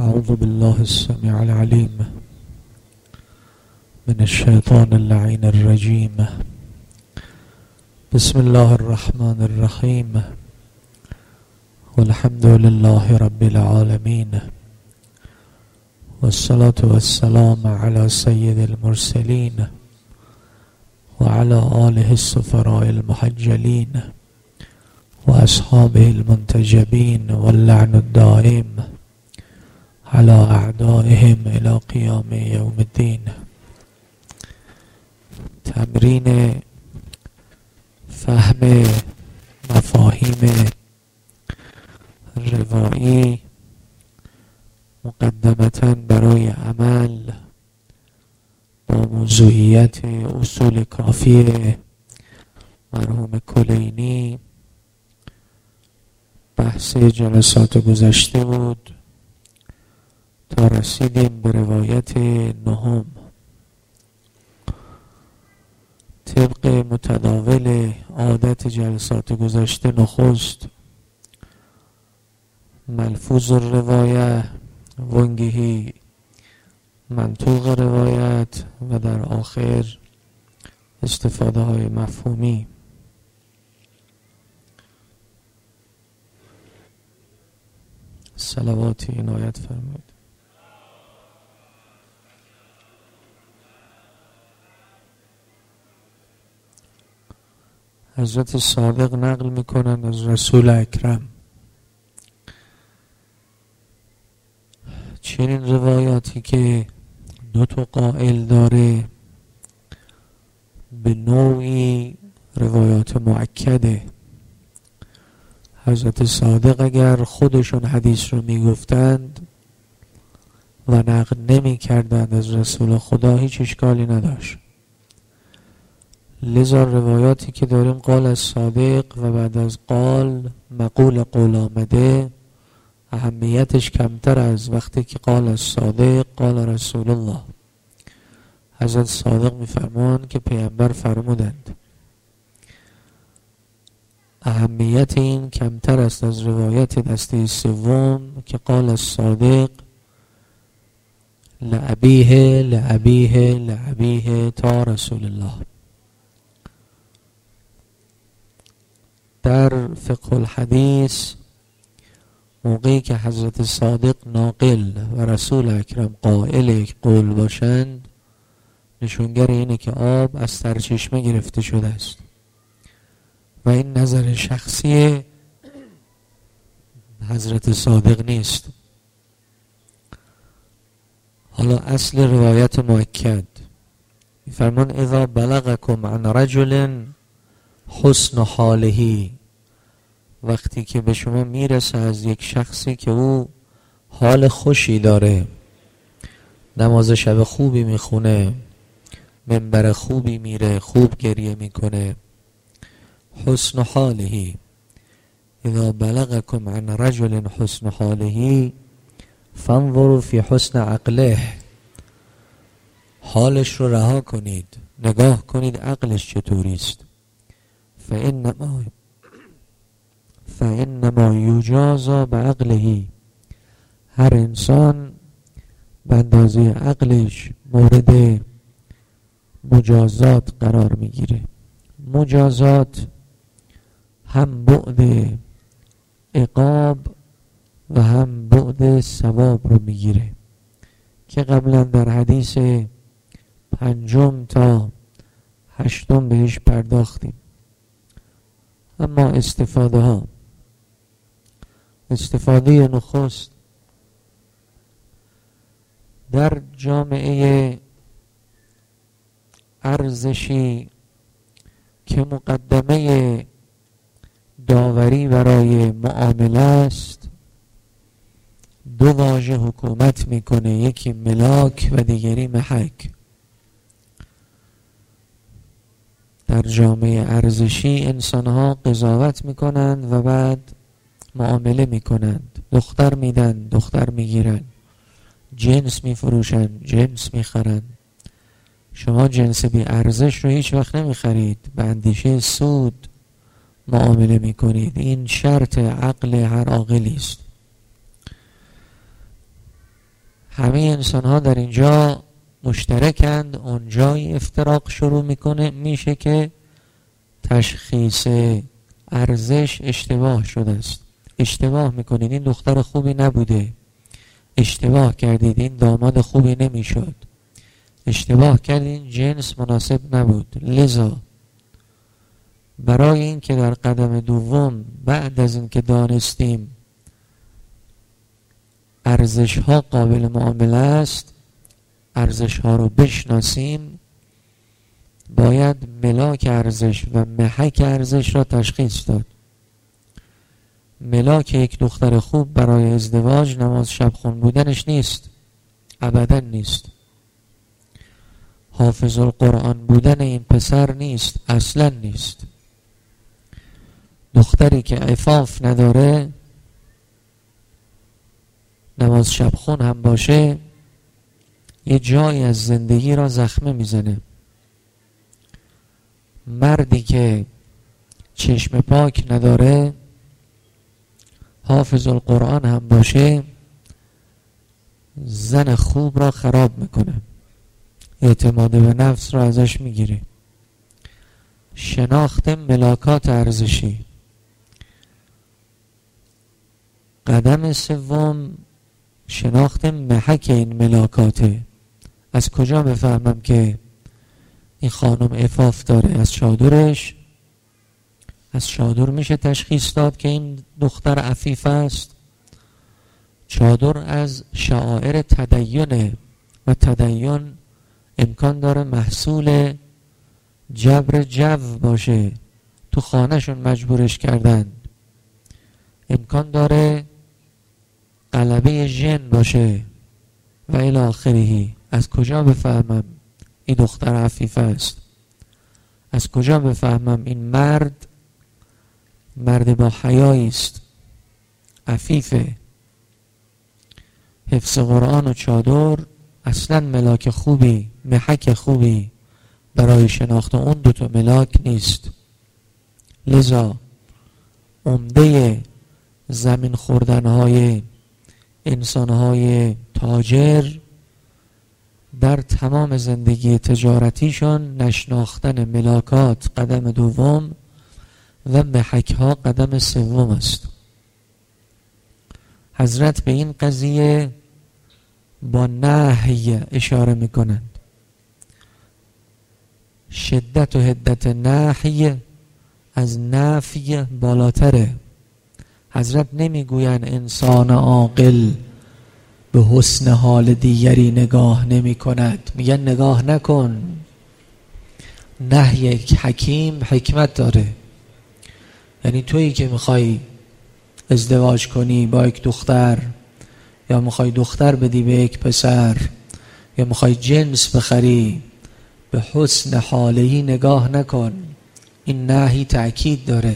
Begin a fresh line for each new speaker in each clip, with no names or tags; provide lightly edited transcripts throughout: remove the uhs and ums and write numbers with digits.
أعوذ بالله السميع العليم من الشيطان اللعين الرجيم. بسم الله الرحمن الرحيم، والحمد لله رب العالمين، والصلاة والسلام على سيد المرسلين وعلى آله السفراء المحجلين وأصحابه المنتجبين، واللعن الدائم على أعدائهم إلى قيام يوم الدين. تمرین فهم مفاهیم روایی مقدمتاً برای عمل با موضوعیت اصول کافی مرحوم کلینی. بحث جلسات گذشته بود تا رسیدیم به روایت نهم. طبق متداول عادت جلسات گذشته، نخست ملفوظ الروایه، وانگهی منطوق روایت و در آخر استفاده های مفهومی. صلواتی عنایت فرمایید. حضرت صادق نقل میکنند از رسول اکرم چنین روایاتی که دو تا قائل داره به نوعی روایات مؤکده. حضرت صادق اگر خودشون حدیث رو میگفتند و نقل نمی کردند از رسول خدا، هیچ اشکالی نداشت. لذا روایاتی که داریم قال از صادق و بعد از قال مقول قول آمده، اهمیتش کمتر از وقتی که قال از صادق قال رسول الله. حضرت صادق میفرمایند که پیامبر فرمودند. اهمیت این کمتر است از روایت دسته سوم که قال از صادق لأبیه لأبیه لأبیه تا رسول الله. در فقه الحدیث موقعی که حضرت صادق ناقل و رسول اکرم قائل قول باشند، نشونگر اینه که آب از سرچشمه گرفته شده است و این نظر شخصی حضرت صادق نیست. حالا اصل روایت مؤکد می‌فرمان اذا بلغکم عن رجل حسن حاله، وقتی که به شما میرسه از یک شخصی که او حال خوشی داره، نماز شب خوبی میخونه، منبر خوبی میره، خوب گریه میکنه، حسن حاله. اذا بلغکم عن رجل حسن حاله فانظروا فی حسن عقله، حالش رو رها کنید، نگاه کنید عقلش چطوری است. فإنما یجازا بعقله، هر انسان به اندازه عقلش مورد مجازات قرار میگیره. مجازات هم بعد عقاب و هم بعد ثواب رو میگیره که قبلا در حدیث 5 تا 8 بهش پرداختیم. اما استفاده نخست در جامعه ارزشی که مقدمه داوری برای معامله است، 2 واژه حکومت میکنه، یکی ملاک و دیگری محک. در جامعه ارزشی انسانها قضاوت میکنند و بعد معامله میکنند. دختر میدن، دختر میگیرن، جنس میفروشن، جنس میخرن. شما جنس بی ارزش رو هیچ وقت نمیخرید، به اندیشه سود معامله میکنید. این شرط عقل هر عاقلی است. همه انسان ها در اینجا مشترکند. اونجای افتراق شروع میشه که تشخیص ارزش اشتباه شده است. اشتباه میکنید این دختر خوبی نبوده، اشتباه کردید این داماد خوبی نمیشد، اشتباه کردید جنس مناسب نبود. لذا برای این که در قدم دوم بعد از این که دانستیم ارزش ها قابل معامله است، ارزش ها رو بشناسیم، باید ملاک ارزش و محک ارزش را تشخیص داد. ملاک یک دختر خوب برای ازدواج نماز شب خون بودنش نیست، ابدا نیست. حافظ القرآن بودن این پسر نیست، اصلا نیست. دختری که عفاف نداره، نماز شب خون هم باشه، یه جایی از زندگی را زخمه میزنه. مردی که چشم پاک نداره، حافظ القرآن هم باشه، زن خوب را خراب میکنه، اعتماد به نفس را ازش میگیره. شناخت ملاکات ارزشی. قدم سوم شناخت محک این ملاکاته. از کجا بفهمم که این خانم عفاف داره؟ از چادرش. از چادر میشه تشخیص داد که این دختر عفیف است. چادر از شعائر تدینه و تدین امکان داره محصول جبر جو باشه، تو خانهشون مجبورش کردن. امکان داره غلبه ژن باشه و الی آخره. از کجا بفهمم این دختر عفیف است؟ از کجا بفهمم این مرد با حیایی است، عفیفه؟ حفظ قرآن و چادر اصلا ملاک خوبی، محک خوبی برای شناخت اون دوتا ملاک نیست. لذا عمده زمین خوردنهای انسانهای تاجر در تمام زندگی تجارتیشان نشناختن ملاکات قدم دوم و محک ها قدم سوم است. حضرت به این قضیه با نهی اشاره میکنند. شدت و حدت نهی از نفی بالاتره. حضرت نمیگویند انسان عاقل به حسن حال دیگری نگاه نمی کند، میگن نگاه نکن. نهی یک حکیم حکمت داره. یعنی تویی که میخوای ازدواج کنی با یک دختر، یا میخوای دختر بدی به یک پسر، یا میخوای جنس بخری، به حسن حالهی نگاه نکن. این نهی تأکید داره.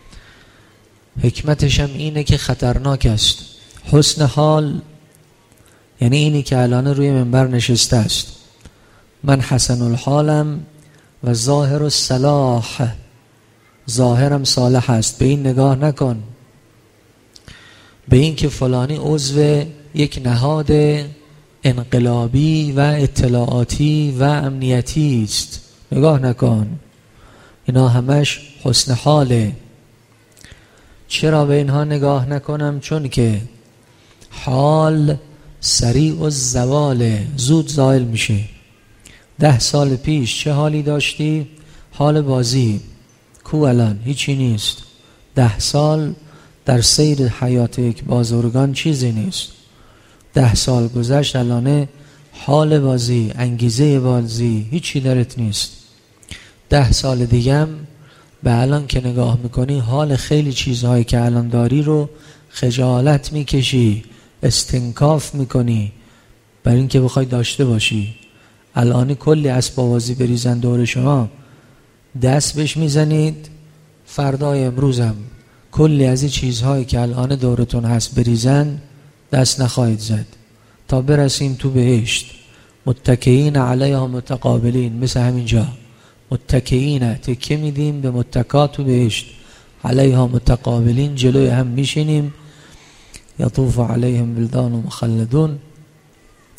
حکمتش هم اینه که خطرناک است. حسن حال یعنی اینی که الان روی منبر نشسته است، من حسن الحالم و ظاهر الصلاح، ظاهرم صالح است. به این نگاه نکن، به این که فلانی عضو یک نهاد انقلابی و اطلاعاتی و امنیتی است نگاه نکن. اینا همش حسن حاله. چرا به اینها نگاه نکنم؟ چون که حال سریع الزوال، زود زائل میشه. 10 سال پیش چه حالی داشتی؟ حال بازی. کو الان هیچی نیست. 10 سال در سیر حیات یک بازرگان چیزی نیست. 10 سال گذشت، الان حال بازی، انگیزه بازی هیچی درت نیست. 10 سال دیگه هم به الان که نگاه میکنی حال خیلی چیزهایی که الان داری رو خجالت میکشی، استنکاف میکنی برای اینکه بخوای داشته باشی. الان کلی اسباب بازی بریزن دور شما، دست بهش میزنید. فردای امروزم کلی از این چیزهایی که الان دورتون هست بریزن، دست نخواهید زد تا برسیم تو بهشت. متکئین علیها متقابلین، مثل همینجا متکئین، تکه میدیم به متکات تو بهشت. علیها متقابلین، جلوی هم میشینیم. یطوف علیهم بلدان و مخلدون.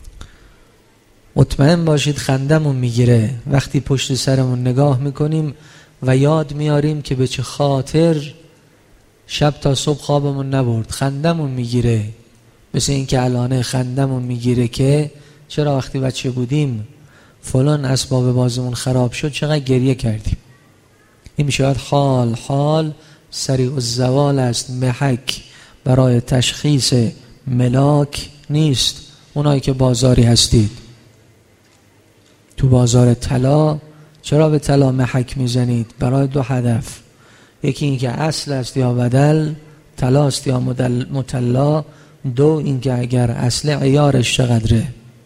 مطمئن باشید خندمون میگیره وقتی پشت سرمون نگاه میکنیم و یاد میاریم که به چه خاطر شب تا صبح خوابمون نبرد. خندمون میگیره، مثل این که الان خندمون میگیره که چرا وقتی بچه بودیم فلان اسباب بازیمون خراب شد چقدر گریه کردیم. این میشود حال سریع الزوال است، محک برای تشخیص ملاک نیست. اونایی که بازاری هستید تو بازار طلا، چرا به طلا محک میزنید؟ برای دو هدف، یکی این که اصل است یا بدل، طلا است یا مطلا. دو این که اگر اصل عیارش چقدره.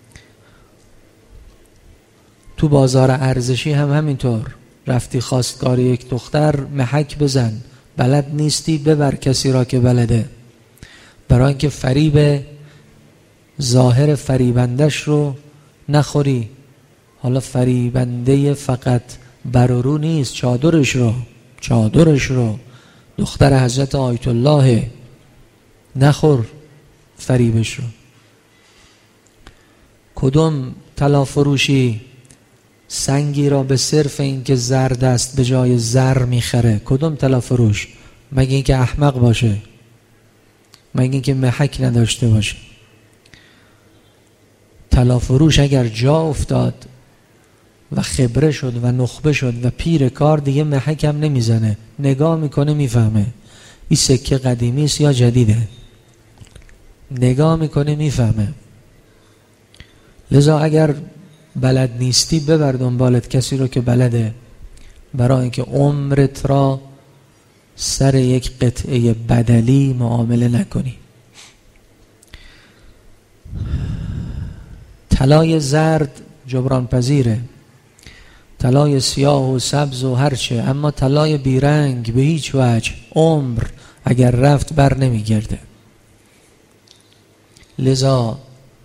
تو بازار ارزشی هم همینطور، رفتی خواستگار یک دختر محک بزن، بلد نیستی ببر کسی را که بلده، برای اینکه فریب ظاهر فریبندش رو نخوری. حالا فریبنده فقط بر و رو نیست، چادرش رو دختر حضرت آیت الله، نخور فریبش رو. کدوم طلا فروشی سنگی را به صرف اینکه زرد است به جای زر میخره؟ کدوم طلا فروش؟ مگه اینکه احمق باشه، مگه اینکه محک نداشته باشه. طلا فروش اگر جا افتاد و خبره شد و نخبه شد و پیر کار، دیگه محک هم نمیزنه، نگاه میکنه میفهمه این سکه قدیمی است یا جدیده، نگاه میکنه میفهمه. لذا اگر بلد نیستی ببر دنبالت کسی رو که بلده، برای اینکه عمرت را سر یک قطعه بدلی معامله نکنی. طلای زرد جبران پذیره، طلای سیاه و سبز و هرچه، اما طلای بیرنگ به هیچ وجه عمر اگر رفت بر نمیگرده. لذا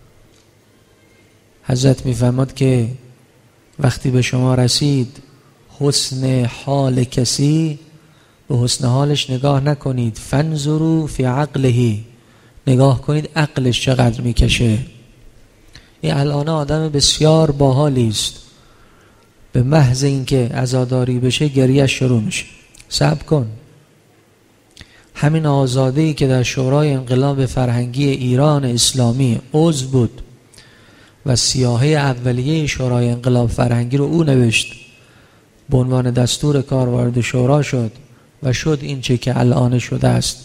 حضرت میفرماد که وقتی به شما رسید حسن حال کسی، به حسن حالش نگاه نکنید، فانظروا فی عقله، نگاه کنید عقلش چقدر میکشه. این الان آدم بسیار باحالی است، به محض اینکه عزاداری بشه گریه‌اش شروع میشه. صبر کن. همین آزاده‌ای که در شورای انقلاب فرهنگی ایران اسلامی عضو بود و سیاهه اولیه شورای انقلاب فرهنگی رو او نوشت، به عنوان دستور کار وارد شورا شد و شد این چه که الان شده است.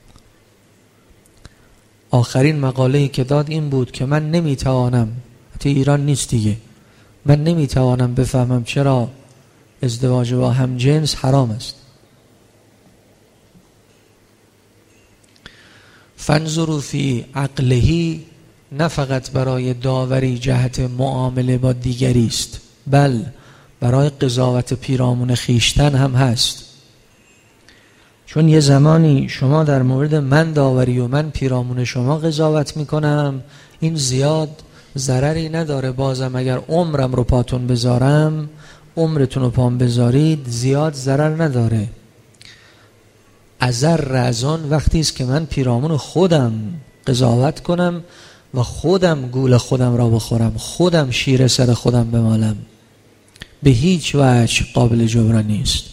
آخرین مقاله‌ای که داد این بود که من نمیتوانم، حتی ایران نیست دیگه، من نمیتوانم بفهمم چرا ازدواج با همجنس حرام است. فانظروا فی عقله نه فقط برای داوری جهت معامله با دیگری است، بل برای قضاوت پیرامون خیشتن هم هست. چون یه زمانی شما در مورد من داوری و من پیرامون شما قضاوت میکنم، این زیاد ضرری نداره. بازم اگر عمرم رو پاتون بذارم، عمرتون رو پام بذارید، زیاد ضرر نداره. اضر از آن وقتی است که من پیرامون خودم قضاوت کنم و خودم گول خودم را بخورم، خودم شیر سر خودم بمالم، به هیچ وجه قابل جبران نیست.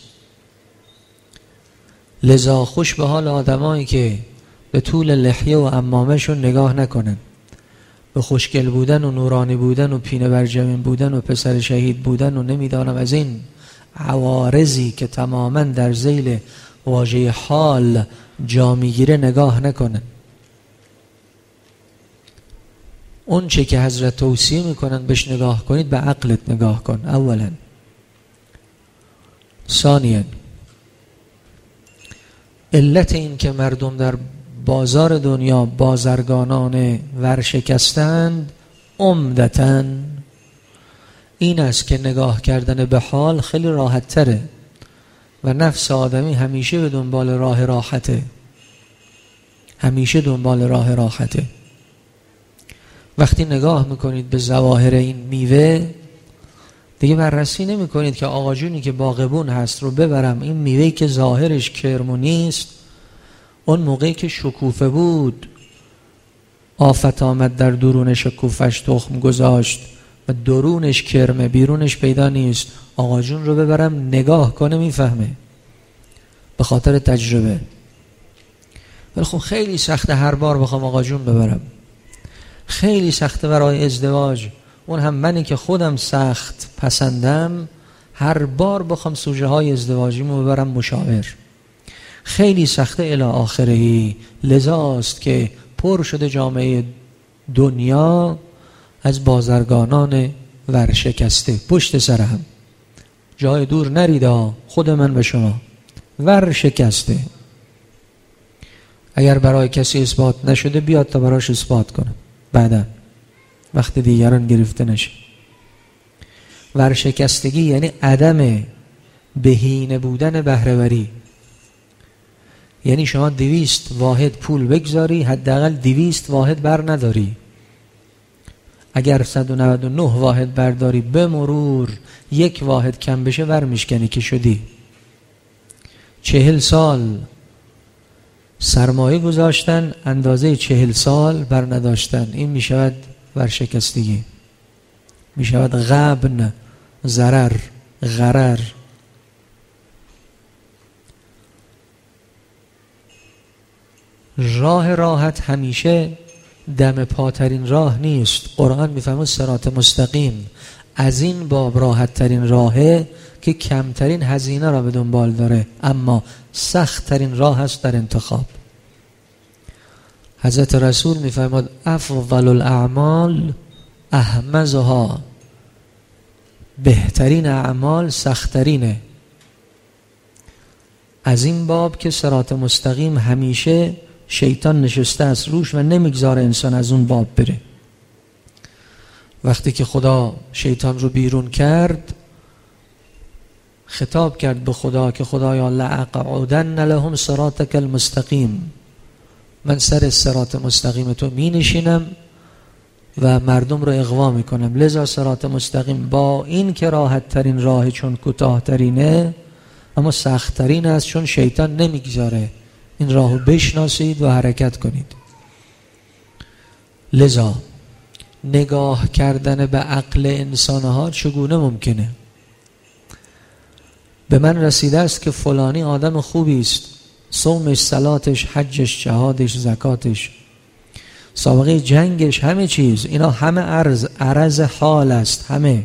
لذا خوش به حال آدمایی که به طول لحیه و عمامهشون نگاه نکنن، به خوشگل بودن و نورانی بودن و پینه برجمین بودن و پسر شهید بودن و نمیدانم از این عوارضی که تماما در ذیل واژه حال جا میگیره نگاه نکنن. اون چه که حضرت توصیه میکنن بهش نگاه کنید، به عقلت نگاه کن اولا. ثانیا، علت این که مردم در بازار دنیا بازرگانان ورشکستند عمدتاً این است که نگاه کردن به حال خیلی راحت تره و نفس آدمی همیشه به دنبال راه راحته، همیشه دنبال راه راحته. وقتی نگاه میکنید به ظواهر این میوه، دیگه بررسی نمی کنید که آقا جونی که باغبون هست رو ببرم، این میوهی که ظاهرش کرمو نیست، اون موقعی که شکوفه بود آفت آمد در درون شکوفش تخم گذاشت و درونش کرمه بیرونش پیدا نیست، آقا جون رو ببرم نگاه کنه میفهمه به خاطر تجربه. ولی خب خیلی سخته هر بار بخوام آقا جون ببرم، خیلی سخته برای ازدواج، اون هم منی که خودم سخت پسندم هر بار بخوام سوژه های ازدواجیمو ببرم مشاور، خیلی سخته الی آخرهی. لذاست که پر شده جامعه دنیا از بازرگانان ورشکسته. پشت سر هم جای دور نریدا، خود من به شما ورشکسته. اگر برای کسی اثبات نشده بیاد تا براش اثبات کنه بعدا وقت دیگران گرفته نشه. ورشکستگی یعنی عدم بهینه بودن بهره‌وری، یعنی شما 200 واحد پول بگذاری حداقل 200 واحد بر نداری. اگر 199 واحد برداری به مرور 1 واحد کم بشه ور میشکنی که شدی. 40 سال سرمایه گذاشتن اندازه 40 سال بر نداشتن، این میشود ورشکستگی، میشود غبن، ضرر، غرر. راه راحت همیشه دم پاترین راه نیست. قرآن میفهمه صراط مستقیم از این باب راحت ترین راهه که کمترین هزینه را به دنبال داره، اما سخت ترین راه است در انتخاب. حضرت رسول میفرماد افضل الاعمال احمزها، بهترین اعمال سختترینه. از این باب که صراط مستقیم همیشه شیطان نشسته است روش و نمیگذاره انسان از اون باب بره. وقتی که خدا شیطان رو بیرون کرد خطاب کرد به خدا که خدایا لأقعدن لهم صراطک المستقیم، من سر صراط مستقیم تو می نشینم و مردم رو اغوا می کنم. لذا صراط مستقیم با این که راحت ترین راه چون کوتاه ترینه اما سخت ترین است، چون شیطان نمیگذاره این راهو بشناسید و حرکت کنید. لذا نگاه کردن به عقل انسانها چگونه ممکنه؟ به من رسیده است که فلانی آدم خوبی است، صومش، صلاتش، حجش، جهادش، زکاتش، سابقه جنگش، همه چیز، اینا همه عرض حال است.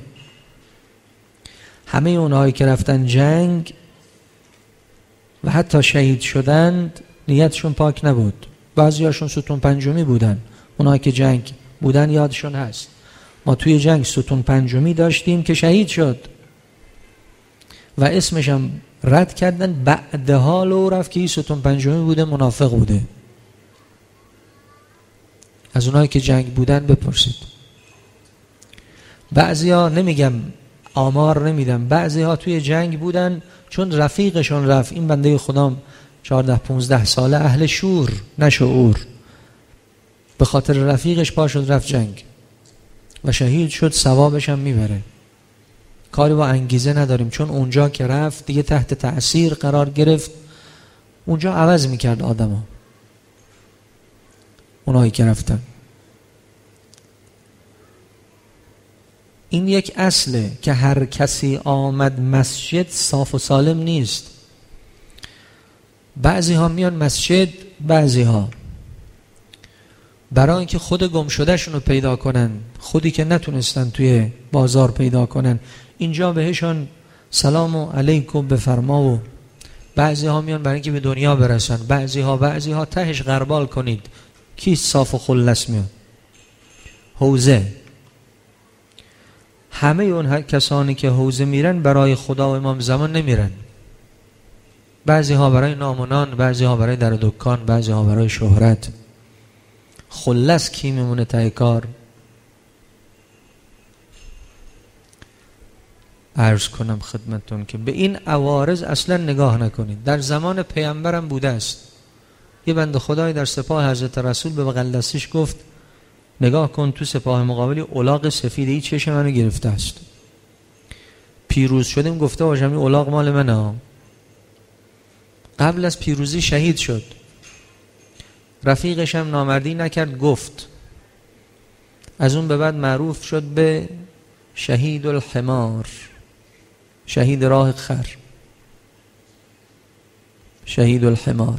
همه اونهایی که رفتن جنگ و حتی شهید شدند نیتشون پاک نبود. بعضی هاشون ستون پنجمی بودن، اونهایی که جنگ بودن یادشون هست. ما توی جنگ ستون پنجمی داشتیم که شهید شد و اسمش هم رد کردن، بعدها لو رفت که این ستون پنجمی بوده، منافق بوده. از اونایی که جنگ بودن بپرسید. بعضی ها نمیگم آمار نمیدم، بعضی ها توی جنگ بودن چون رفیقشون رفت، این بنده خدا 14-15 ساله اهل شور نه شعور، به خاطر رفیقش پا شد رفت جنگ و شهید شد، ثوابش هم میبره. کاری با انگیزه نداریم، چون اونجا که رفت دیگه تحت تأثیر قرار گرفت، اونجا عوض میکرد آدمو. اونایی که رفتن، این یک اصله که هر کسی آمد مسجد صاف و سالم نیست. بعضی ها میان مسجد، بعضی ها برای اینکه خود گم شده شونو پیدا کنن، خودی که نتونستن توی بازار پیدا کنن، اینجا بهشون سلام علیکم بفرما. و بعضی ها میان برای اینکه به دنیا برسن، بعضی ها تهش غربال کنید. کی صاف و خلص میاد؟ حوزه. همه اون کسانی که حوزه میرن برای خدا و امام زمان نمیرن. بعضی ها برای نام و نان، بعضی ها برای در دکان، بعضی ها برای شهرت. خلص کی میمونه ته کار؟ عرض کنم خدمتون که به این عوارض اصلا نگاه نکنید. در زمان پیامبرم بوده است. یه بنده خدای در سپاه حضرت رسول به مقلسیش گفت نگاه کن تو سپاه مقابلی الاغ سفید، این چشم منو گرفته است. پیروز شدیم گفته باشم این الاغ مال منه. قبل از پیروزی شهید شد. رفیقش هم نامردی نکرد، گفت. از اون به بعد معروف شد به شهید الحمار، شهید راه خر، شهید الحمار.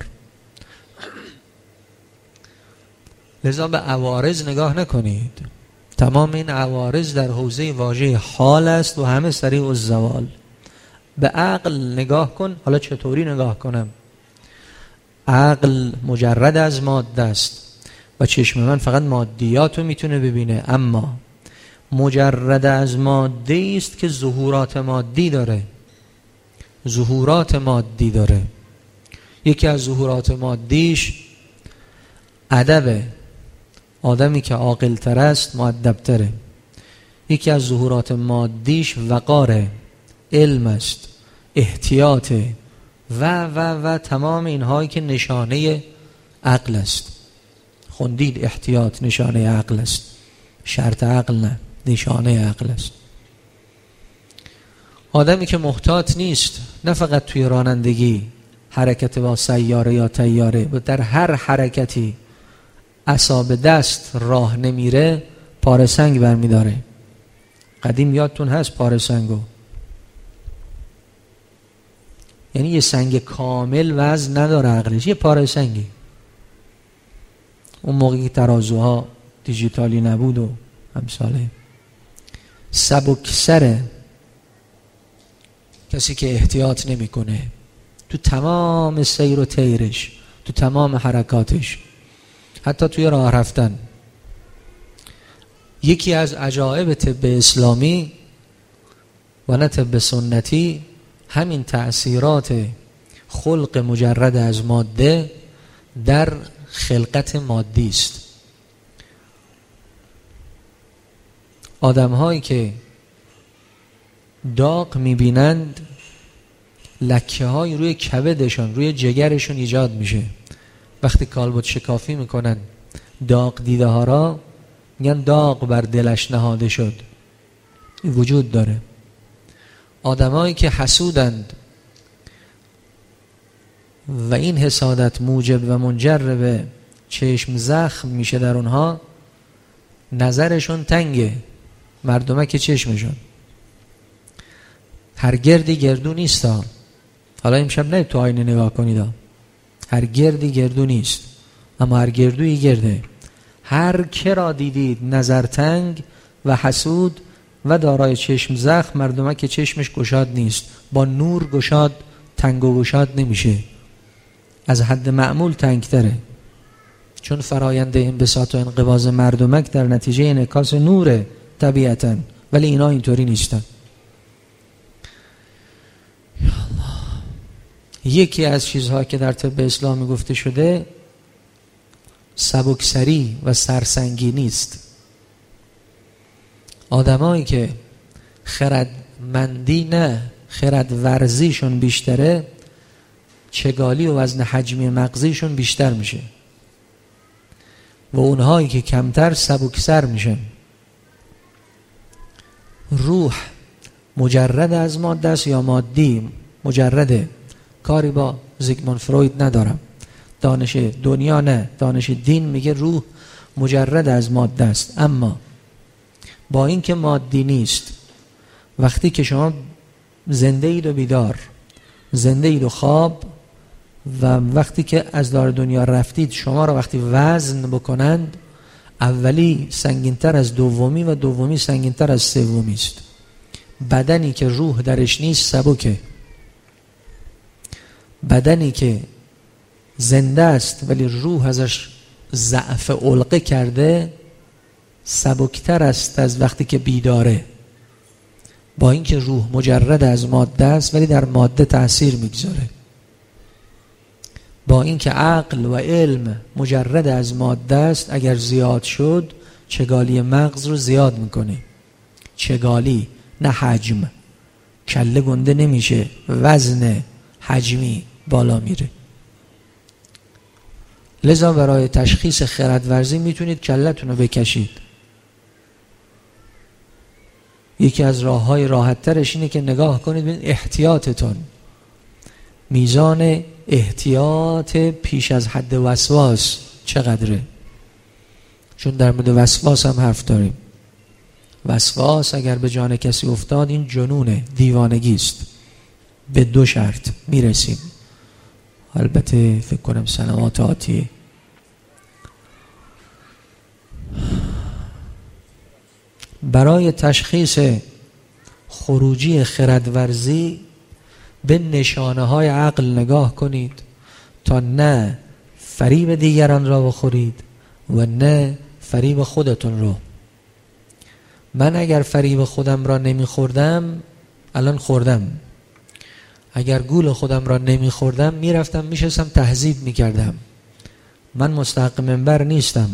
لذا به عوارض نگاه نکنید. تمام این عوارض در حوزه واژه حال است و همه سریع الزوال. به عقل نگاه کن. حالا چطوری نگاه کنم؟ عقل مجرد از ماده است و چشم من فقط مادیات رو میتونه ببینه، اما مجرد از ماده است که ظهورات مادی داره. ظهورات مادی داره. یکی از ظهورات مادیش ادب، آدمی که عاقل تر است مؤدب تره. یکی از ظهورات مادیش وقاره، علم است، احتیاط و تمام اینهایی که نشانه عقل است. خوندید احتیاط نشانه عقل است، شرط عقل نه، نشانه عقل است. آدمی که محتاط نیست، نه فقط توی رانندگی، حرکت با سیاره یا طیاره، در هر حرکتی اعصاب دست راه نمیره، پاره سنگ برمیداره. قدیم یادتون هست پاره سنگو؟ یعنی یه سنگ کامل وزن نداره عقلش، یه پاره سنگی. اون موقعی که ترازوها دیجیتالی نبود و همساله. سبکسره کسی که احتیاط نمیکنه تو تمام سیر و تیرش، تو تمام حرکاتش، حتی توی راه رفتن. یکی از عجایب طب اسلامی و نه طب سنتی همین تأثیرات خلق مجرد از ماده در خلقت مادی است. آدم هایی که داغ میبینند، لکه های روی کبدشون، روی جگرشون ایجاد میشه. وقتی کالبد شکافی میکنن داغ دیده ها را، میگن داغ بر دلش نهاده شد. این وجود داره. آدمایی که حسودند و این حسادت موجب و منجر به چشم زخم میشه در اونها، نظرشون تنگه، مردمک چشمشون. هر گردی گردو نیستا. حالا امشب نه تو آینه نگاه کنید، هر گردی گردو نیست، اما هر گردویی گرده. هر که را دیدید نظر تنگ و حسود و دارای چشم زخم، مردمک چشمش گشاد نیست. با نور گشاد، تنگ و گشاد نمیشه، از حد معمول تنگتره، چون فرایند انبساط و انقباض مردمک در نتیجه انعکاس نوره طبیعتاً، ولی اینا اینطوری نیستن. یکی از چیزها که در طب اسلامی گفته شده سبکسری و سرسنگی نیست. آدمایی که خردمندی نه خرد ورزیشون بیشتره، چگالی و وزن حجمی مغزیشون بیشتر میشه و اونهایی که کمتر سبکسر میشن. روح مجرد از ماده است یا مادی مجرده؟ کاری با زیگموند فروید ندارم، دانش دنیا نه، دانش دین میگه روح مجرد از ماده است. اما با اینکه مادی نیست، وقتی که شما زنده اید و بیدار، زنده اید و خواب، و وقتی که از دار دنیا رفتید، شما را وقتی وزن بکنند، اولی سنگینتر از دومی و دومی سنگینتر از سومی است. بدنی که روح درش نیست سبکه. بدنی که زنده است ولی روح ازش ضعف علقه کرده، سبکتر است از وقتی که بیداره. با اینکه روح مجرد از ماده است ولی در ماده تأثیر میگذاره. با اینکه عقل و علم مجرد از ماده است، اگر زیاد شد چگالی مغز رو زیاد میکنه. چگالی نه حجم. کله گنده نمیشه، وزن حجمی بالا میره. لذا برای تشخیص خردورزی میتونید کلتون رو بکشید. یکی از راه‌های راحت ترش اینه که نگاه کنید ببینید احتیاطتون، میزان احتیاط پیش از حد وسواس چقدره. چون در مورد وسواس هم حرف داریم. وسواس اگر به جان کسی افتاد این جنونه، دیوانگی است. به 2 شرط میرسیم، البته فکر کنم سنوات آتیه. برای تشخیص خروجی خردورزی به نشانه های عقل نگاه کنید تا نه فریب دیگران را بخورید و نه فریب خودتون رو. من اگر فریب خودم را نمیخوردم الان خوردم، اگر گول خودم را نمیخوردم میرفتم میشستم تهذیب میکردم. من مستحق منبر نیستم،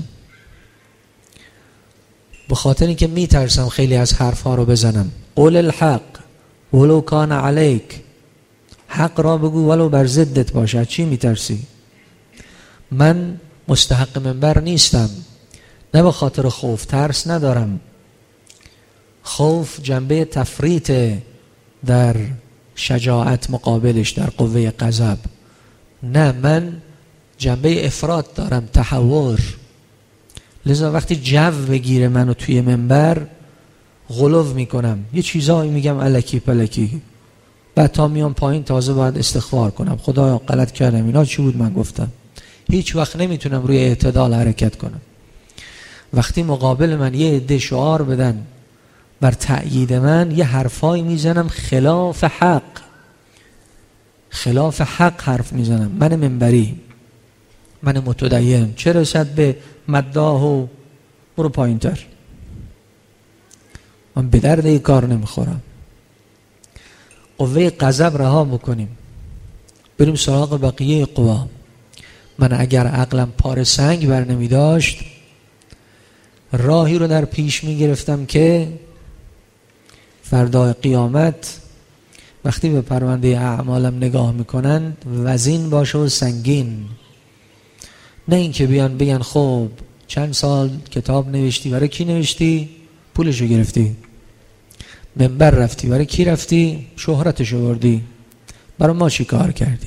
به خاطر اینکه میترسم خیلی از حرفها رو بزنم. قول الحق ولو کان علیک، حق را بگو ولو بر ضدت باشد. چی میترسی؟ من مستحق منبر نیستم، نه به خاطر خوف، ترس ندارم. خوف جنبه تفریط در شجاعت مقابلش، در قوه غضب. نه، من جنبه افراط دارم، تحور. لذا وقتی جو بگیره منو توی منبر غلو میکنم، یه چیزایی میگم الکی پلکی، بعد تا میام پایین تازه باید استغفار کنم، خدایا غلط کردم، اینا چی بود من گفتم. هیچ وقت نمیتونم روی اعتدال حرکت کنم. وقتی مقابل من یه عده شعار بدن بر تأیید من، یه حرفایی میزنم خلاف حق، خلاف حق حرف میزنم. من منبری، من متدین، چه رسد به مداح و برو پایین تر. من به درد این کار نمیخورم. قوه غضب رها بکنیم، بریم سراغ بقیه قوا. من اگر عقلم پار سنگ بر نمی داشت، راهی رو در پیش می گرفتم که فردا قیامت وقتی به پرونده اعمالم نگاه میکنن وزین باشه و سنگین. نه اینکه بیان بگن خب چند سال کتاب نوشتی، برای کی نوشتی؟ پولشو گرفتی. منبر رفتی، برای کی رفتی؟ شهرتشو بردی. برای ما چی کار کردی؟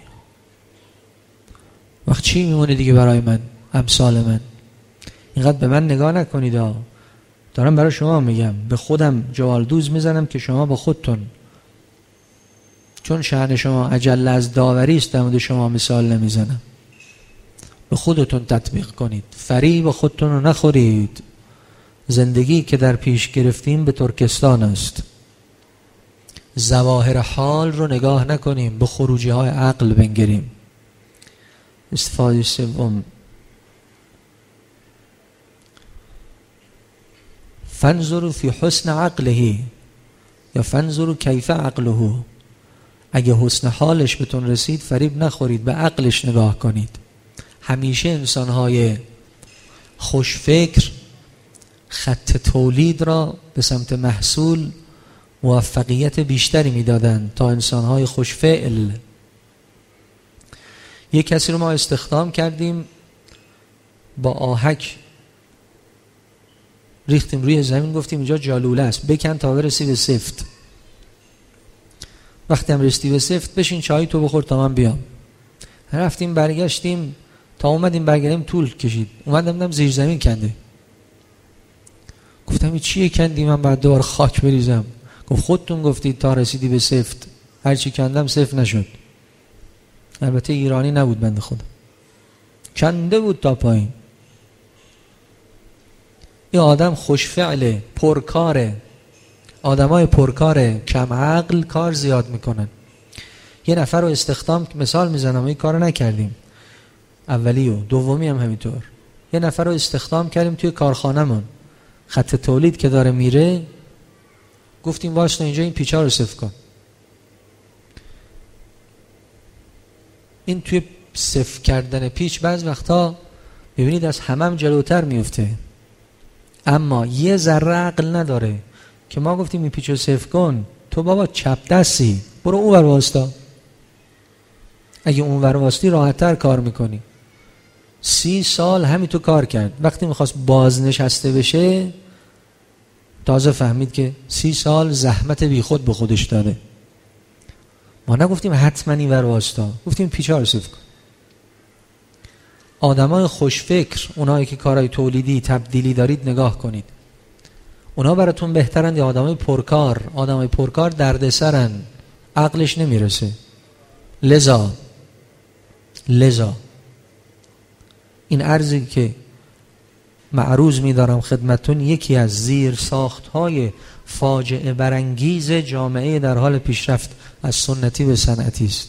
وقت چی میمونه دیگه برای من، امثال من؟ اینقدر به من نگاه نکنید. دارم برای شما میگم، به خودم جوالدوز میزنم که شما با خودتون، چون شأن شما اجل از داوری است، در مورد شما مثال نمیزنم، به خودتون تطبیق کنید. فریب خودتون رو نخورید. زندگی که در پیش گرفتیم به ترکستان است. ظواهر حال رو نگاه نکنیم، به خروجی های عقل بنگریم. استفاده سوم، فانظروا فی حسن عقله یا فانظروا کیف عقله. اگه حسن حالش بهتون رسید فریب نخورید، به عقلش نگاه کنید. همیشه انسان‌های خوشفکر خط تولید را به سمت محصول موفقیت بیشتری میدادن تا انسان‌های خوشفعل. یک کسی رو ما استخدام کردیم، با آهک ریختیم روی زمین، گفتیم اینجا جالوله است، بکن تا برسی به سفت. وقتی هم رسیدی به سفت بشین چای تو بخور تا من بیام. رفتیم برگشتیم، تا اومدیم برگردیم طول کشید. اومدم زیر زمین کنده. گفتم این چیه کندی؟ من بعد دوباره خاک بریزم. گفت خودتون گفتید تا رسیدی به سفت، هرچی کندم سفت نشد. البته ایرانی نبود بنده خدا، کنده بود تا پایین. این آدم خوشفعله، پرکاره. آدمای پرکاره کم عقل کار زیاد میکنن. یه نفر رو استخدام، مثال میزنم، این کارو نکردیم، اولی و دومی هم همینطور. یه نفر رو استخدام کردیم توی کارخانه‌مون، خط تولید که داره میره، گفتیم واسه اینجا این پیچا رو صفر کن. این توی صفر کردن پیچ بعض وقتا ببینید از همم جلوتر میفته، اما یه ذره عقل نداره که ما گفتیم این پیچو صفر کن، تو بابا چپ دستی برو اون ور واسطا. اگه اون ور واسطی راحت‌تر کار میکنی. 30 سال همین تو کار کرد، وقتی میخواست بازنشسته بشه تازه فهمید که 30 سال زحمت بی خود به خودش داده. ما نگفتیم حتما این ور واسطا، گفتیم پیچا رو صفر کن. آدمای خوشفکر، اونایی که کارهای تولیدی تبدیلی دارید نگاه کنید.
اونا براتون بهترن یا آدمای پرکار؟ آدمای پرکار دردسرن، عقلش نمیرسه. لذا این عرضی که معروض می‌دارم خدمتون یکی از زیر ساخت‌های فاجعه برانگیز جامعه در حال پیشرفت از سنتی به صنعتی است.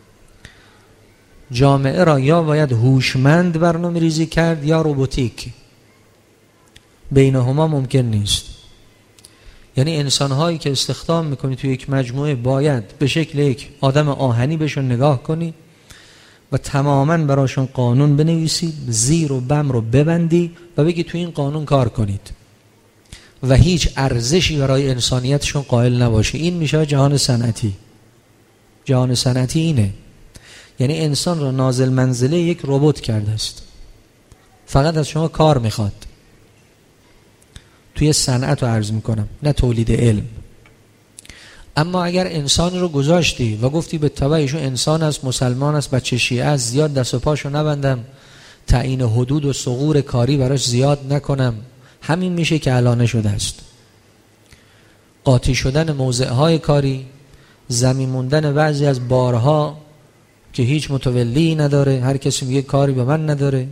جامعه را یا باید هوشمند برنامه‌ریزی کرد یا روباتیک، بینهما ممکن نیست. یعنی انسان‌هایی که استخدام می‌کنی توی یک مجموعه باید به شکل یک آدم آهنی بهشون نگاه کنی و تماماً براشون قانون بنویسی، زیر و بم رو ببندی و بگی توی این قانون کار کنید و هیچ ارزشی برای انسانیتشون قائل نباشی. این میشه جهان صنعتی. جهان صنعتی اینه، یعنی انسان رو نازل منزله یک ربات کرده است، فقط از شما کار میخواد. توی صنعت رو عرض میکنم، نه تولید علم. اما اگر انسان رو گذاشتی و گفتی به تبعشون انسان است، مسلمان است، بچه شیعه است، زیاد دست و پاشو نبندم، تعیین حدود و ثغور کاری براش زیاد نکنم، همین میشه که الان شده است. قاطی شدن موضعهای کاری، زمین موندن بعضی از بارها که هیچ متولی نداره، هر کسی میگه کاری به من نداره.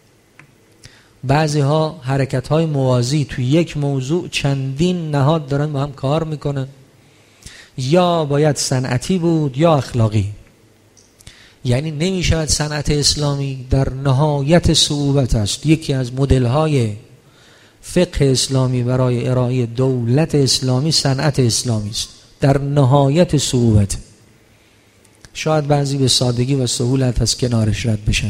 بعضی ها حرکت های موازی توی یک موضوع چندین نهاد دارن با هم کار میکنن. یا باید صنعتی بود یا اخلاقی. یعنی نمیشود صنعت اسلامی در نهایت صعوبت است. یکی از مدل های فقه اسلامی برای ارائه دولت اسلامی صنعت اسلامی است، در نهایت صعوبت. شاید بعضی به سادگی و سهولت از کنارش رد بشن.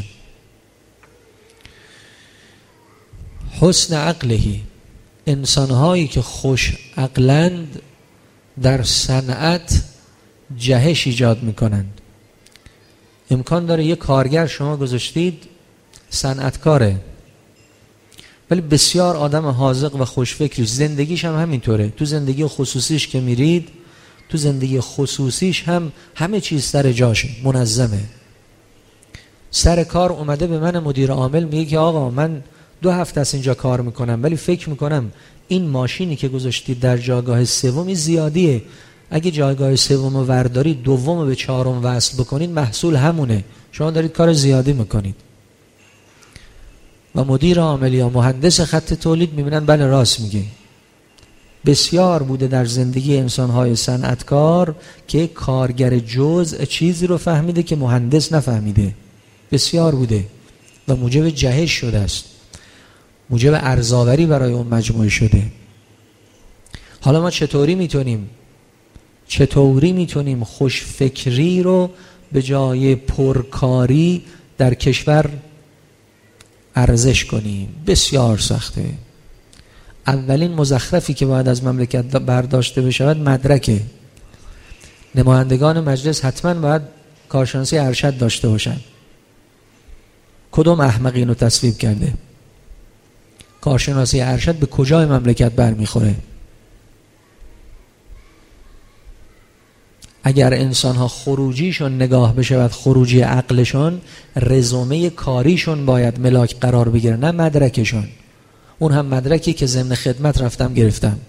حسن عقلهی، انسانهایی که خوش عقلند در صنعت جهش ایجاد میکنند. امکان داره یک کارگر شما گذاشتید صنعتکاره، ولی بسیار آدم حاذق و خوشفکری، زندگیش هم همینطوره. تو زندگی خصوصیش که میرید، تو زندگی خصوصیش هم همه چیز سر جاشه، منظمه. سر کار اومده به من مدیر عامل میگه که آقا من 2 هفته از اینجا کار میکنم، ولی فکر میکنم این ماشینی که گذاشتید در جایگاه سومی زیادیه، اگه جایگاه سوم رو ورداری دوم به 4م وصل بکنید محصول همونه، شما دارید کار زیادی میکنید. و مدیر عامل یا مهندس خط تولید میبینن بله راست میگه. بسیار بوده در زندگی انسانهای صنعتکار که کارگر جزء چیزی رو فهمیده که مهندس نفهمیده، بسیار بوده و موجب جهش شده است، موجب ارزآوری برای اون مجموعه شده. حالا ما چطوری میتونیم خوشفکری رو به جای پرکاری در کشور ارزش کنیم؟ بسیار سخته. اولین مزخرفی که باید از مملکت برداشته بشود مدرکه. نمایندگان مجلس حتما باید کارشناسی ارشد داشته باشن. کدوم احمق اینو تصویب کرده؟ کارشناسی ارشد به کجای مملکت برمیخوره؟ اگر انسان‌ها خروجیشون نگاه بشه، خروجی عقلشون، رزومه کاریشون باید ملاک قرار بگیره، نه مدرکشون. اون هم مدرکی که ضمن خدمت رفتم گرفتم.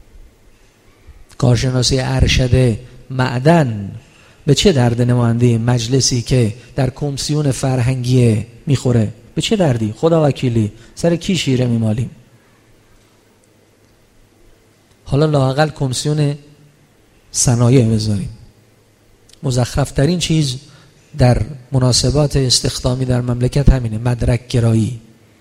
کارشناسی ارشد معدن به چه درد نماینده مجلسی که در کمیسیون فرهنگی میخوره؟ به چه دردی؟ خدا وکیلی سر کی شیره میمالیم؟ حالا لااقل کمیسیون صنایع بذاریم. مزخرفترین چیز در مناسبات استخدامی در مملکت همینه، مدرک گرایی.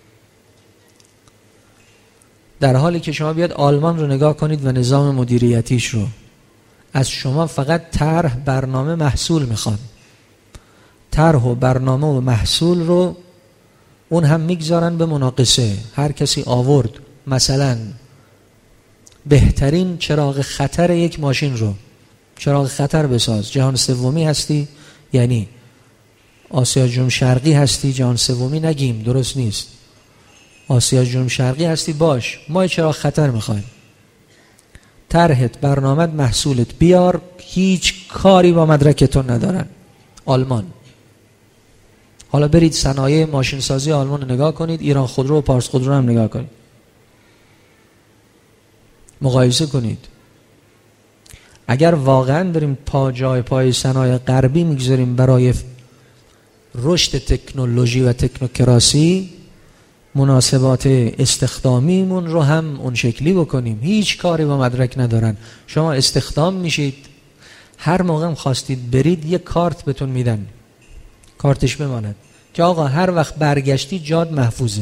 در حالی که شما بیاد آلمان رو نگاه کنید و نظام مدیریتیش رو، از شما فقط طرح، برنامه، محصول میخوان. طرح و برنامه و محصول رو اون هم میگذارن به مناقصه. هر کسی آورد مثلا بهترین چراغ خطر یک ماشین رو، چراغ خطر بساز. جهان سومی هستی، یعنی آسیا جنوب شرقی هستی، جهان سومی نگیم درست نیست، آسیا جنوب شرقی هستی، باش ما چراغ خطر میخوایم. طرحت، برنامت، محصولت بیار، هیچ کاری با مدرکتون ندارن. آلمان. حالا برید صنایع ماشین سازی آلمان رو نگاه کنید، ایران خودرو و پارس خودرو هم نگاه کنید. مقایسه کنید. اگر واقعا داریم جای پای صنایع غربی میگذاریم برای رشد تکنولوژی و تکنوکراسی، مناسبات استخدامیمون رو هم اون شکلی بکنیم. هیچ کاری با مدرک ندارن. شما استخدام میشید، هر موقع خواستید برید یک کارت بهتون میدن، کارتش بماند که آقا هر وقت برگشتی جاد محفوظه.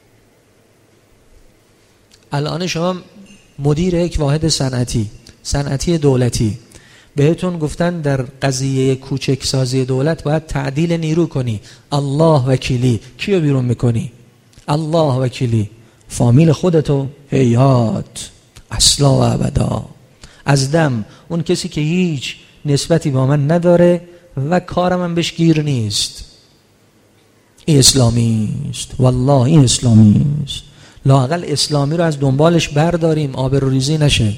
الان شما مدیر یک واحد صنعتی دولتی، بهتون گفتن در قضیه کوچک سازی دولت باید تعدیل نیرو کنی. الله وکیلی، کیو بیرون میکنی؟ الله وکیلی، فامیل خودتو، هیهات اصلا و ابدا، از دم اون کسی که هیچ نسبتی با من نداره و کارم هم بهش گیر نیست، این اسلامی است. والله این اسلامی است. لااقل اسلامی رو از دنبالش برداریم، آبروریزی نشه.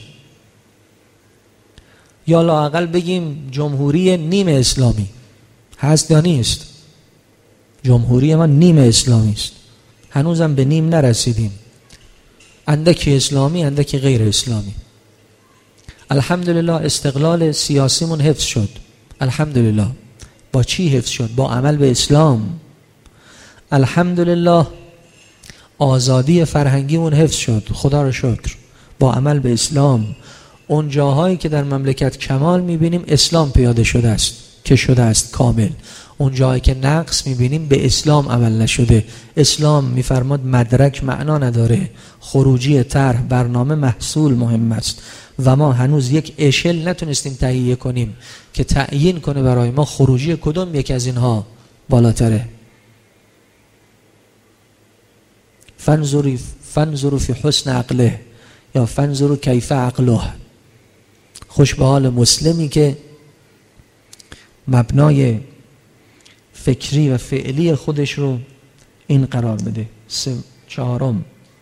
یا لااقل بگیم جمهوری نیمه اسلامی هست یا نیست. جمهوری ما نیمه اسلامی است، هنوزم به نیم نرسیدیم، اندکی اسلامی اندکی غیر اسلامی. الحمدلله استقلال سیاسیمون حفظ شد. الحمدلله. با چی حفظ شد؟ با عمل به اسلام. الحمدلله آزادی فرهنگیمون حفظ شد، خدا رو شکر، با عمل به اسلام. اون جاهایی که در مملکت کمال میبینیم اسلام پیاده شده است، که شده است کامل. اون جایی که نقص میبینیم به اسلام عمل نشده. اسلام میفرماد مدرک معنا نداره، خروجی طرح برنامه محصول مهم است و ما هنوز یک اشل نتونستیم تهیه کنیم که تعیین کنه برای ما خروجی کدوم یک از اینها بالاتره. فانظروا فی حسن عقله یا فانظروا کیف عقله. خوش به حال مسلمی که مبنای فکری و فعلی خودش رو این قرار بده. 4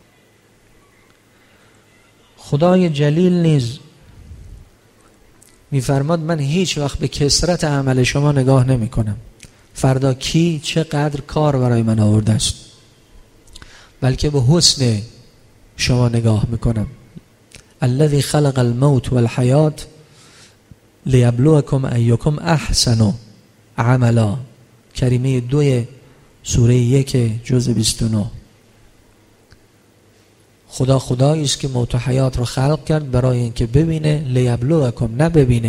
خدای جلیل نیز میفرماد من هیچ وقت به کثرت عمل شما نگاه نمی کنم، فردا کی چقدر کار برای من آورده است، بلکه به حسن شما نگاه میکنم. الذي خلق الموت والحیات لیبلوکم ایکم احسن عملا. کریمه 2 سوره 1 جزء 29. خدا خدایی است که موت و حیات رو خلق کرد برای اینکه ببینه، لیبلوکم، نه ببینه،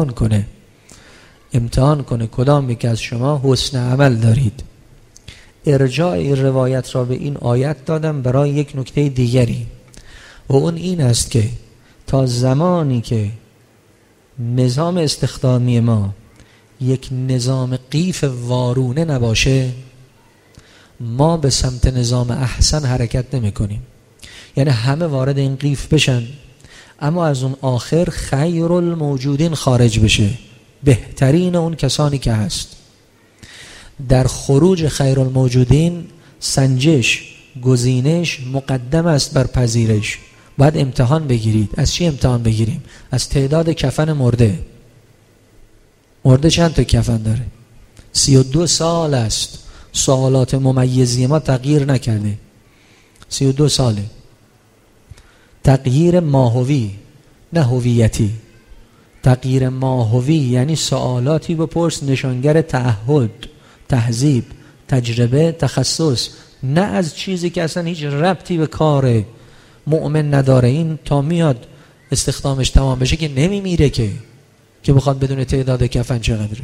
امتحان کنه کدام یک از شما حسن عمل دارید. ارجاع این روایت را به این آیت دادم برای یک نکته دیگری و اون این است که تا زمانی که نظام استخدامی ما یک نظام قیف وارونه نباشه، ما به سمت نظام احسن حرکت نمی کنیم. یعنی همه وارد این قیف بشن اما از اون آخر خیر الموجودین خارج بشه، بهترین اون کسانی که هست. در خروج خیر الموجودین سنجش، گزینش مقدم است بر پذیرش. باید امتحان بگیرید. از چی امتحان بگیریم؟ از تعداد کفن مرده. مرده چند تا کفن داره؟ 32 سال است سوالات ممیزی ما تغییر نکرده. 32 ساله. تغییر ماهوی نه هویتی. تغییر ماهوی یعنی سوالاتی بپرس نشانگر تعهد، تهذیب، تجربه، تخصص، نه از چیزی که اصلا هیچ ربطی به کار مؤمن نداره. این تا میاد استخدامش تمام بشه که نمیمیره که بخواد بدون تعداد کفن چقدره.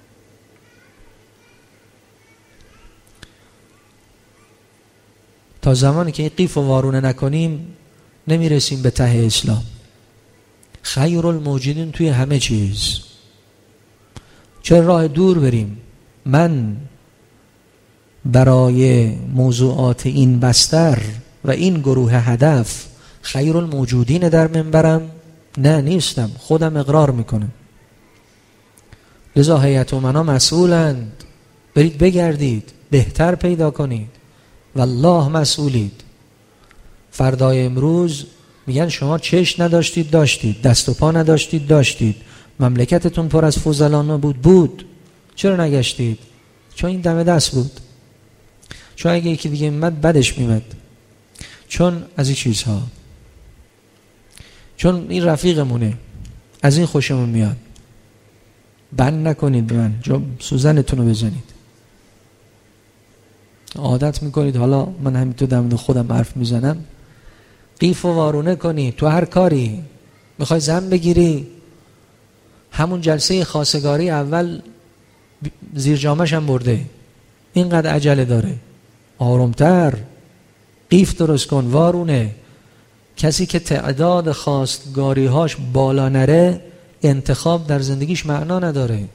تا زمانی که این قیف و وارونه نکنیم نمیرسیم به ته اسلام. خیر الموجودین توی همه چیز. چه راه دور بریم؟ من برای موضوعات این بستر و این گروه هدف خیر الموجودین در منبرم؟ نه، نیستم. خودم اقرار میکنم. لذا هیئت امنا مسئولند. برید بگردید، بهتر پیدا کنید. والله مسئولید. فردای امروز میگن شما چشم نداشتید، داشتید. دست و پا نداشتید، داشتید. مملکتتون پر از فضلان بود. چرا نگشتید؟ چون این دم دست بود. چون اگه یکی دیگه میمد بدش میمد. چون از این چیزها چون این رفیقمونه، از این خوشمون میاد. بند نکنید به من، سوزنتون رو بزنید. عادت میکنید حالا من همینطور در مورد خودم حرف میزنم، قیف و وارونه کنی تو هر کاری. میخوای زن بگیری، همون جلسه خواستگاری اول زیر جامش هم برده، اینقدر عجله داره. آرومتر، قیف درست کن، وارونه. کسی که تعداد خواستگاری‌هاش بالا نره، انتخاب در زندگیش معنا نداره.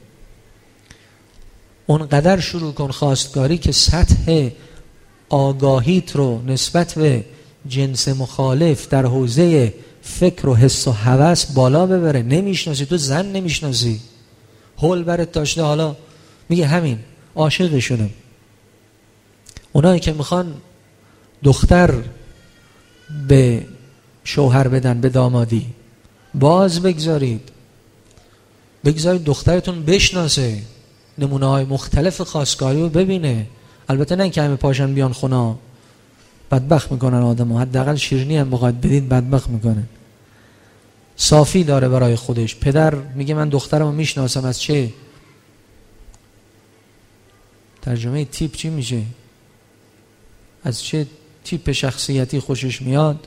اونقدر شروع کن خواستگاری که سطح آگاهیت رو نسبت به جنس مخالف در حوزه فکر و حس و هوس بالا ببره. نمیشناسی، تو زن نمیشناسی، هول برت داشته، حالا میگه همین عاشق شدم. اونایی که میخوان دختر به شوهر بدن، به دامادی، باز بگذارید دخترتون بشناسه، نمونه های مختلف خواستگاری رو ببینه. البته نه که همه پاشن بیان خونه، بدبخت میکنن آدمو. حداقل شیرینی هم بخواید بدید بدبخت میکنن. صافی داره برای خودش. پدر میگه من دخترمو میشناسم، از چه ترجمه تیپ چی میشه؟ از چه تیپ شخصیتی خوشش میاد؟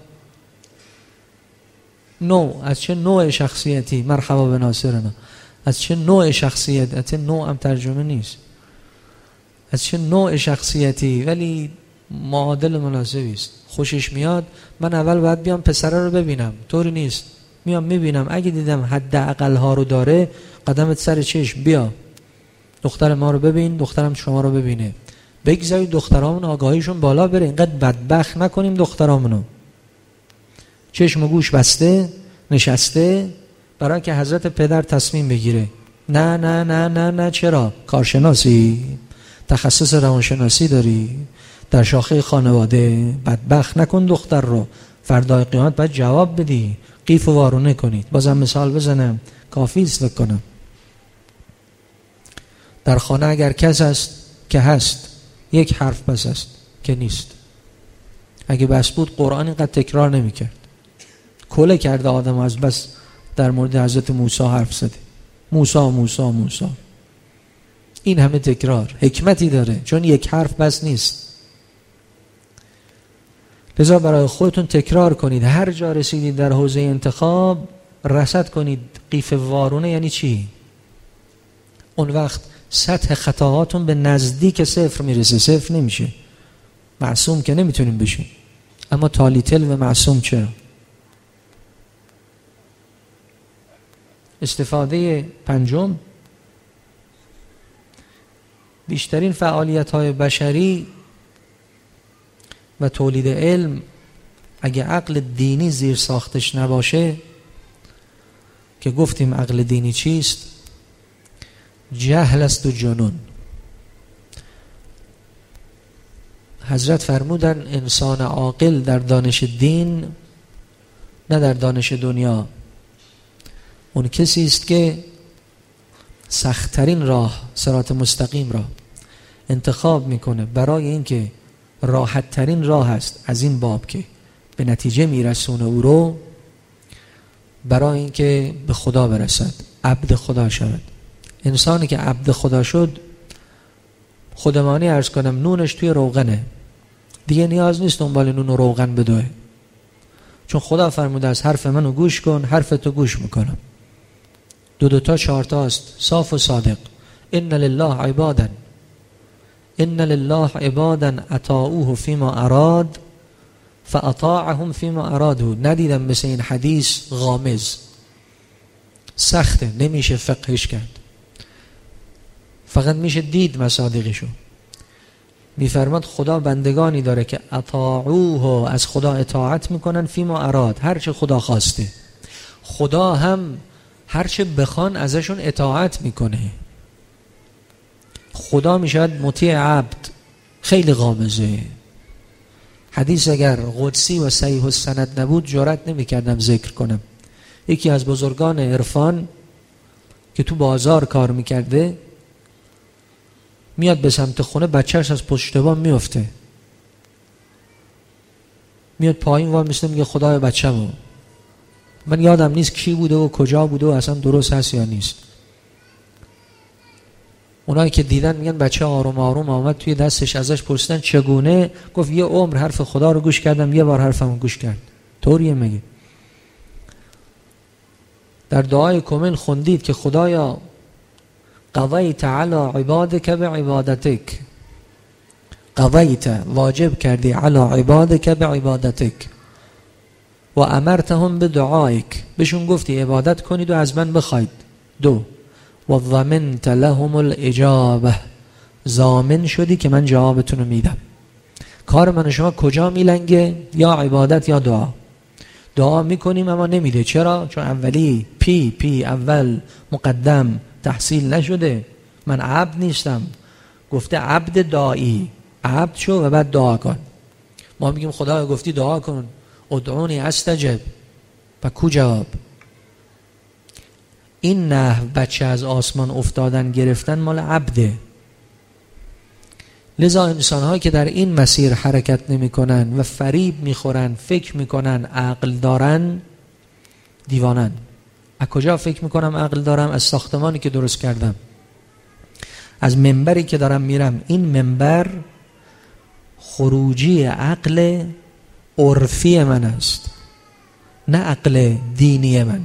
از چه نوع شخصیتی؟ مرحبا به ناصرنا. از چه نوع شخصیت؟ از چه نوع هم ترجمه نیست، از چه نوع شخصیتی، ولی معادل مناسبی است. خوشش میاد، من اول باید بیام پسره رو ببینم. طوری نیست، میام میبینم، اگه دیدم حداقل ها رو داره، قدمت سر چشم، بیا دختر ما رو ببین، دخترم شما رو ببینه. بگذارید دخترامون آگاهیشون بالا بره. اینقدر بدبخت نکنیم دخترامونو. چشم و گوش بسته نشسته برای که حضرت پدر تصمیم بگیره. نه نه نه نه نه. چرا؟ کارشناسی، تخصص روانشناسی داری، در شاخه خانواده. بدبخت نکن دختر رو. فردای قیامت باید جواب بدی. قیف و وارونه کنید. بازم مثال بزنم، کافی است فکر کنم. در خانه اگر کس است که هست، یک حرف بس است که نیست. اگه بس بود قرآن اینقدر تکرار نمی کرد. کله کرده آدم از بس در مورد حضرت موسی حرف زده. موسی. این همه تکرار حکمتی داره، چون یک حرف بس نیست. لذا برای خودتون تکرار کنید. هر جا رسیدید در حوزه انتخاب، رصد کنید قیف وارونه یعنی چی. اون وقت سطح خطاهاتون به نزدیک صفر میرسه. صفر نمیشه، معصوم که نمیتونیم بشیم، اما تالیتل و معصوم چرا. استفاده پنجم، بیشترین فعالیت‌های بشری و تولید علم اگه عقل دینی زیر ساختش نباشه، که گفتیم عقل دینی چیست؟ جهل است و جنون. حضرت فرمودن انسان عاقل در دانش دین، نه در دانش دنیا، اون کسی است که سخت‌ترین راه، صراط مستقیم را انتخاب میکنه برای اینکه راحت ترین راه است از این باب که به نتیجه میرسونه او رو، برای اینکه به خدا برسد، عبد خدا شود. انسانی که عبد خدا شد، خودمانی عرض کنم، نونش توی روغنه، دیگه نیاز نیست دنبال نون و روغن بدوه، چون خدا فرموده از حرف منو گوش کن، حرف تو گوش میکنم. دو تا چهار تا است، صاف و صادق. ان لله عبادا اطاعوه فیما اراد فاطاعهم فیما ارادوا. ندیدم مثل این حدیث غامض، سخته، نمیشه فقهش کرد، فقط میشه دید مصادیقشو. میفرماد خدا بندگانی داره که اطاعوه، از خدا اطاعت میکنن، فیما اراد، هرچه خدا خواسته. خدا هم هرچه بخوان ازشون اطاعت میکنه. خدا میشود مطیع عبد. خیلی غامضه. حدیث اگر قدسی و صحیح السند نبود جرئت نمیکردم ذکر کنم. یکی از بزرگان عرفان که تو بازار کار میکرده، میاد به سمت خونه، بچهش از پشت بام میفته، میاد پایین وای میسته، میگه خدای بچه‌مو. من یادم نیست کی بوده و کجا بوده و اصلا درست هست یا نیست. اونایی که دیدن میگن بچه آروم آروم آمد توی دستش، ازش پرسیدن چگونه؟ گفت یه عمر حرف خدا رو گوش کردم، یه بار حرفمو گوش کرد. طوریه میگه. در دعای کومن خوندید که خدایا قضیت علی عبادک بعبادتک، قضیت واجب کردی علی عبادک بعبادتک و امرتهم بدعائک، بهشون گفتی عبادت کنید و از من بخواید. 2 و ضمنت لهم الاجابه، ضامن شدی که من جوابتون رو میدم. کار من و شما کجا میلنگه؟ یا عبادت یا دعا. دعا میکنیم اما نمیده. چرا؟ چون اولی پی اول مقدم تحصیل نشده. من عبد نیستم. گفته عبد داعی، عبد شو و بعد دعا کن. ما میگیم خدا گفتی دعا کن، ادعونی استجب، و کو جواب؟ این نحو بچه از آسمان افتادن گرفتن مال عبده. لذا انسان‌هایی که در این مسیر حرکت نمی‌کنن و فریب می‌خورن، فکر می‌کنن عقل دارن، دیوانن. از کجا فکر می‌کنم عقل دارم؟ از ساختمانی که درست کردم، از منبری که دارم میرم. این منبر خروجی عقل عرفی من است، نه عقل دینی من.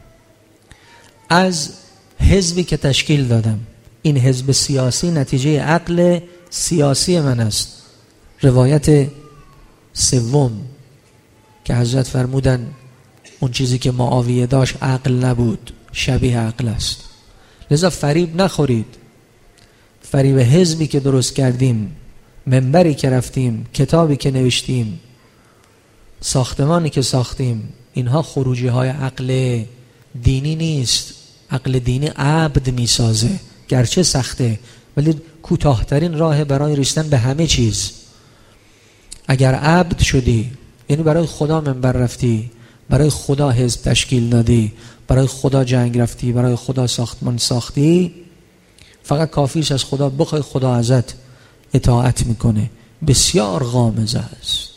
از حزبی که تشکیل دادم، این حزب سیاسی نتیجه عقل سیاسی من است. روایت 3 که حضرت فرمودن اون چیزی که معاویه داشت عقل نبود، شبیه عقل است. لذا فریب نخورید. فریب حزبی که درست کردیم، منبری که رفتیم، کتابی که نوشتیم، ساختمانی که ساختیم، اینها خروجی های عقل دینی نیست. عقل دینی عبد میسازه، گرچه سخته ولی کوتاه‌ترین راه برای رسیدن به همه چیز. اگر عبد شدی، یعنی برای خدا منبر رفتی، برای خدا حزب تشکیل دادی، برای خدا جنگ رفتی، برای خدا ساختمان ساختی، فقط کافیش از خدا بخوای، خدا ازت اطاعت میکنه. بسیار غامضه است.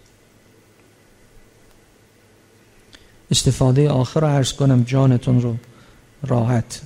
استفاده آخر رو عرض کنم جانتون رو راحت.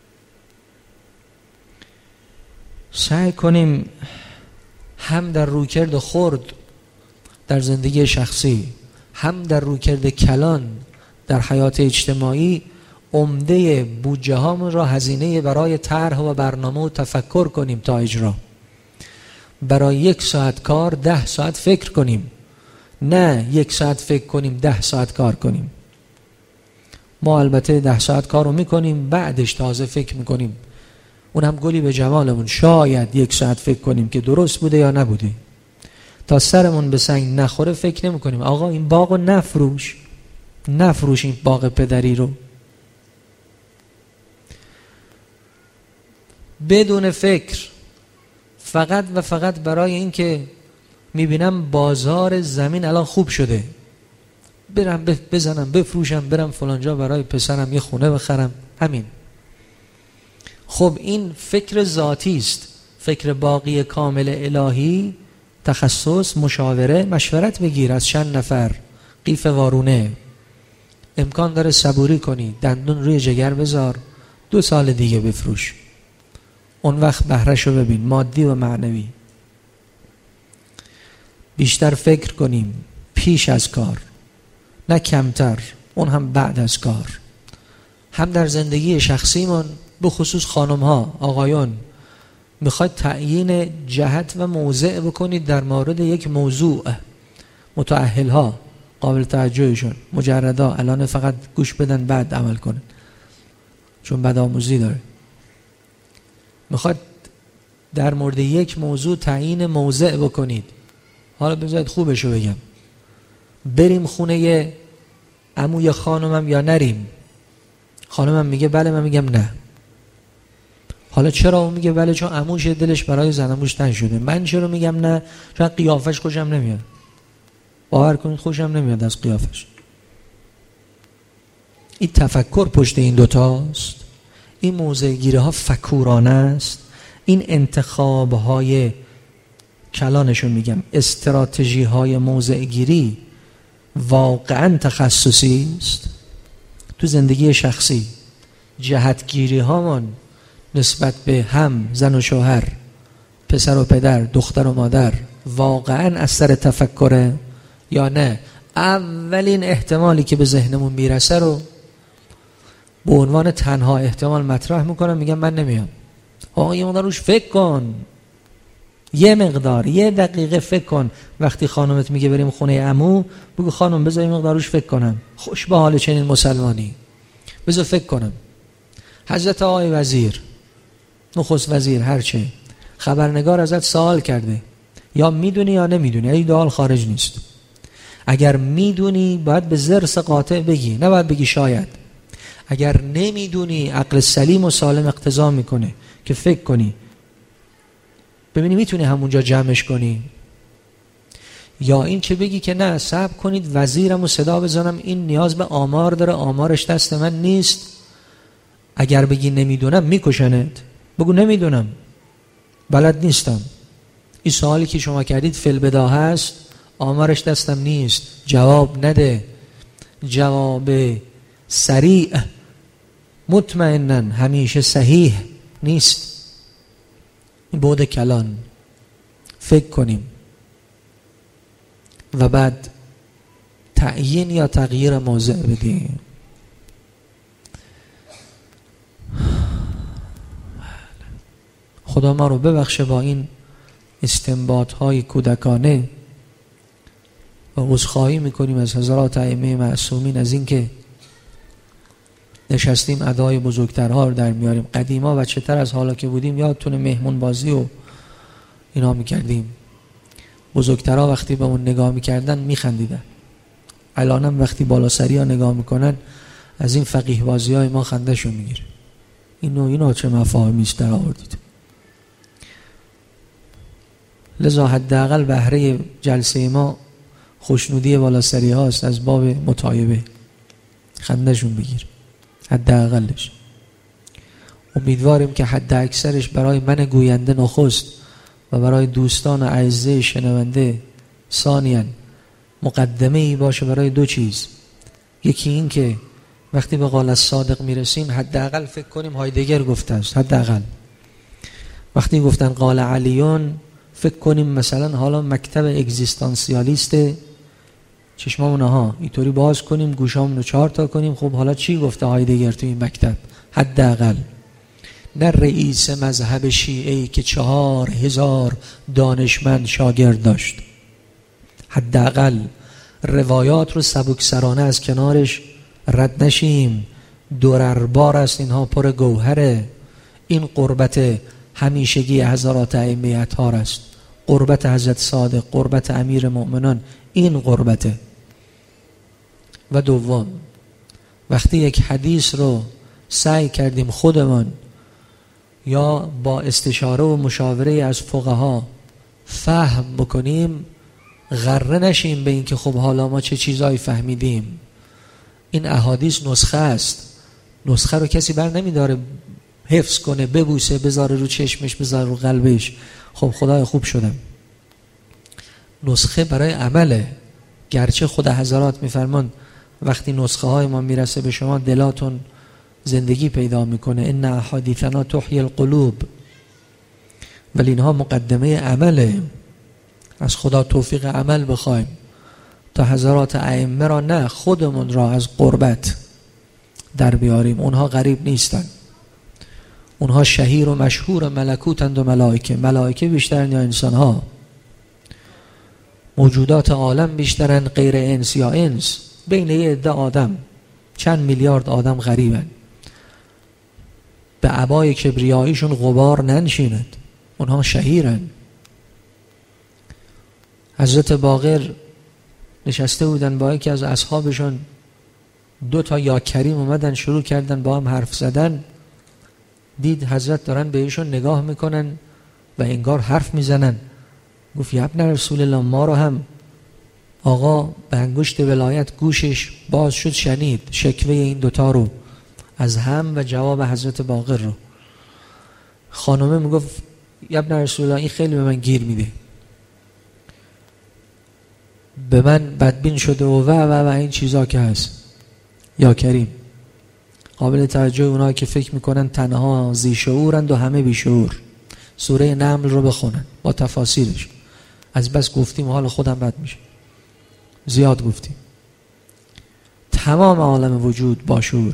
سعی کنیم هم در رویکرد خرد در زندگی شخصی، هم در رویکرد کلان در حیات اجتماعی، عمده بودجه هامون را هزینه برای طرح و برنامه و تفکر کنیم تا اجرا. برای 1 ساعت کار 10 ساعت فکر کنیم، نه 1 ساعت فکر کنیم 10 ساعت کار کنیم. ما البته 10 ساعت کار رو میکنیم، بعدش تازه فکر میکنیم. اون هم گلی به جمالمون. شاید 1 ساعت فکر کنیم که درست بوده یا نبوده. تا سرمون به سنگ نخوره فکر نمی کنیم آقا این باغ رو نفروش این باغ پدری رو. بدون فکر، فقط و فقط برای این که میبینم بازار زمین الان خوب شده، برم بزنم بفروشم، برم فلانجا برای پسرم یه خونه بخرم. همین. خب این فکر ذاتی است. فکر باقی کامل الهی، تخصص، مشاوره، مشورت بگیر از چند نفر، قیف وارونه. امکان داره صبوری کنی، دندون روی جگر بذار، 2 سال دیگه بفروش. اون وقت بهره‌شو ببین، مادی و معنوی. بیشتر فکر کنیم پیش از کار، نه کمتر، اون هم بعد از کار. هم در زندگی شخصیمون، به خصوص خانم ها، آقایون، میخواید تعیین جهت و موضع بکنید در مورد یک موضوع، متأهل ها قابل توجهشون، مجردا الان فقط گوش بدن بعد عمل کنن چون بدآموزی داره. میخواید در مورد یک موضوع تعیین موضع بکنید. حالا بذارید خوبشو بگم، بریم خونه عموی خانمم یا نریم؟ خانمم میگه بله، من میگم نه. حالا چرا اون میگه بله؟ چون عموش دلش برای زنموش تنگ شده. من چرا میگم نه؟ چون قیافش خوشم نمیاد. باور کنید خوشم نمیاد از قیافش. این تفکر پشت این دوتاست. این موضع گیری ها فکورانه است. این انتخاب های کلانشون میگم، استراتژی های موضع گیری واقعا تخصصی است. تو زندگی شخصی جهتگیری هامان نسبت به هم زن و شوهر، پسر و پدر، دختر و مادر واقعا از سر تفکره یا نه اولین احتمالی که به ذهنمون میرسه رو به عنوان تنها احتمال مطرح میکنم، میگم من نمیام. آقا یه مقدار روش فکر کن، یه دقیقه فکر کن. وقتی خانومت میگه بریم خونه عمو، بگو خانم بذار یه مقدار روش فکر کنم، خوش به حال چنین مسلمانی، بذار فکر کنم. حضرت آقای وزیر، نخست وزیر، هرچه خبرنگار ازت سوال کرده، یا میدونی یا نمیدونی، این دوال خارج نیست. اگر میدونی باید به ضرس قاطع بگی، نه باید بگی شاید. اگر نمیدونی عقل سلیم و سالم اقتضا میکنه که فکر کنی، ببینی میتونی همونجا جمعش کنی، یا این که بگی که نه صبر کنید وزیرم و صدا بزنم، این نیاز به آمار داره، آمارش دست من نیست. اگر بگی نمیدونم میکشنت، بگو نمیدونم، بلد نیستم. این سوالی که شما کردید فی‌البداهه هست، آمارش دستم نیست، جواب نده. جواب سریع مطمئناً همیشه صحیح نیست. این بعد کلان. فکر کنیم و بعد تعیین یا تغییر موضع بدیم. خدا ما رو ببخشه با این استنباط‌های کودکانه و عذرخواهی میکنیم از حضرات ائمه معصومین از این که نشستیم ادای بزرگترها رو در میاریم. قدیما بچه‌تر از حالا که بودیم یادتونه مهمون بازی و اینا میکردیم، بزرگترها وقتی به اون نگاه میکردن میخندیدن. الانم وقتی بالا سری ها نگاه میکنن از این فقیه بازی های ما خندهشون میگیره. اینا چه مفاهیمی است در آوردید. لذا حداقل بهره جلسه ما خوشنودی بالا سری هاست، از باب مطایبه خندهشون بگیر حداقلش. امیدواریم که حد اکثرش برای من گوینده نخست و برای دوستان و اعزه شنونده ثانیاً مقدمه ای باشه برای دو چیز. یکی این که وقتی به قول الصادق میرسیم حداقل فکر کنیم هایدگر گفته است. حداقل وقتی گفتن قال علیون فکر کنیم مثلا حالا مکتب اگزیستانسیالیست چشمامون ها اینطوری باز کنیم، گوشامون رو 4 تا کنیم. خب حالا چی گفته هایدگر تو این مکتب؟ حداقل نه رئیس مذهب شیعه‌ای که 4000 دانشمند شاگرد داشت. حداقل روایات رو سبکسرانه از کنارش رد نشیم. درربار است اینها، پر گوهره. این قربت همیشگی حضرات ائمه اطهار است، قربت حضرت صادق، قربت امیر مؤمنان، این قربته. و دوم، وقتی یک حدیث رو سعی کردیم خودمان یا با استشاره و مشاوره از فقها فهم بکنیم، غره نشیم به این که خب حالا ما چه چیزایی فهمیدیم. این احادیث نسخه است، نسخه رو کسی بر نمیداره حفظ کنه، ببوسه، بذاره رو چشمش، بذاره رو قلبش. خب خدای خوب شدم. نسخه برای عمله. گرچه خود حضرات میفرمان وقتی نسخه های ما میرسه به شما دلاتون زندگی پیدا میکنه، ان احادیثنا تحیی القلوب، ولی اینها مقدمه عمله. از خدا توفیق عمل بخوایم تا حضرات ائمه را نه خودمون را از قربت در بیاریم. اونها غریب نیستن، اونها شهیر و مشهور ملکوتند و ملائکه. ملائکه بیشترن یا انسان ها؟ موجودات عالم بیشترن غیر انس یا انس؟ بین یه عده آدم چند میلیارد آدم غریبن. به عبای کبریاییشون غبار ننشیند، اونها شهیرن. حضرت باقر نشسته بودن با یکی از اصحابشون، 2 تا یا کریم اومدن شروع کردن با هم حرف زدن. دید حضرت دارن به ایشون نگاه میکنن و انگار حرف میزنن. گفت یا ابن رسول الله، ما رو هم آقا به انگشت ولایت گوشش باز شد، شنید شکوه این 2 تا رو از هم و جواب حضرت باقر رو. خانومه میگفت یا ابن رسول الله، این خیلی به من گیر میده، به من بدبین شده و این چیزا که هست. یا کریم قابل توجه اونایی که فکر میکنن تنها ذی شعورند و همه بی شعور. سوره نمل رو بخونن با تفاسیرش. از بس گفتیم حال خودم بد میشه، زیاد گفتیم. تمام عالم وجود با شعور.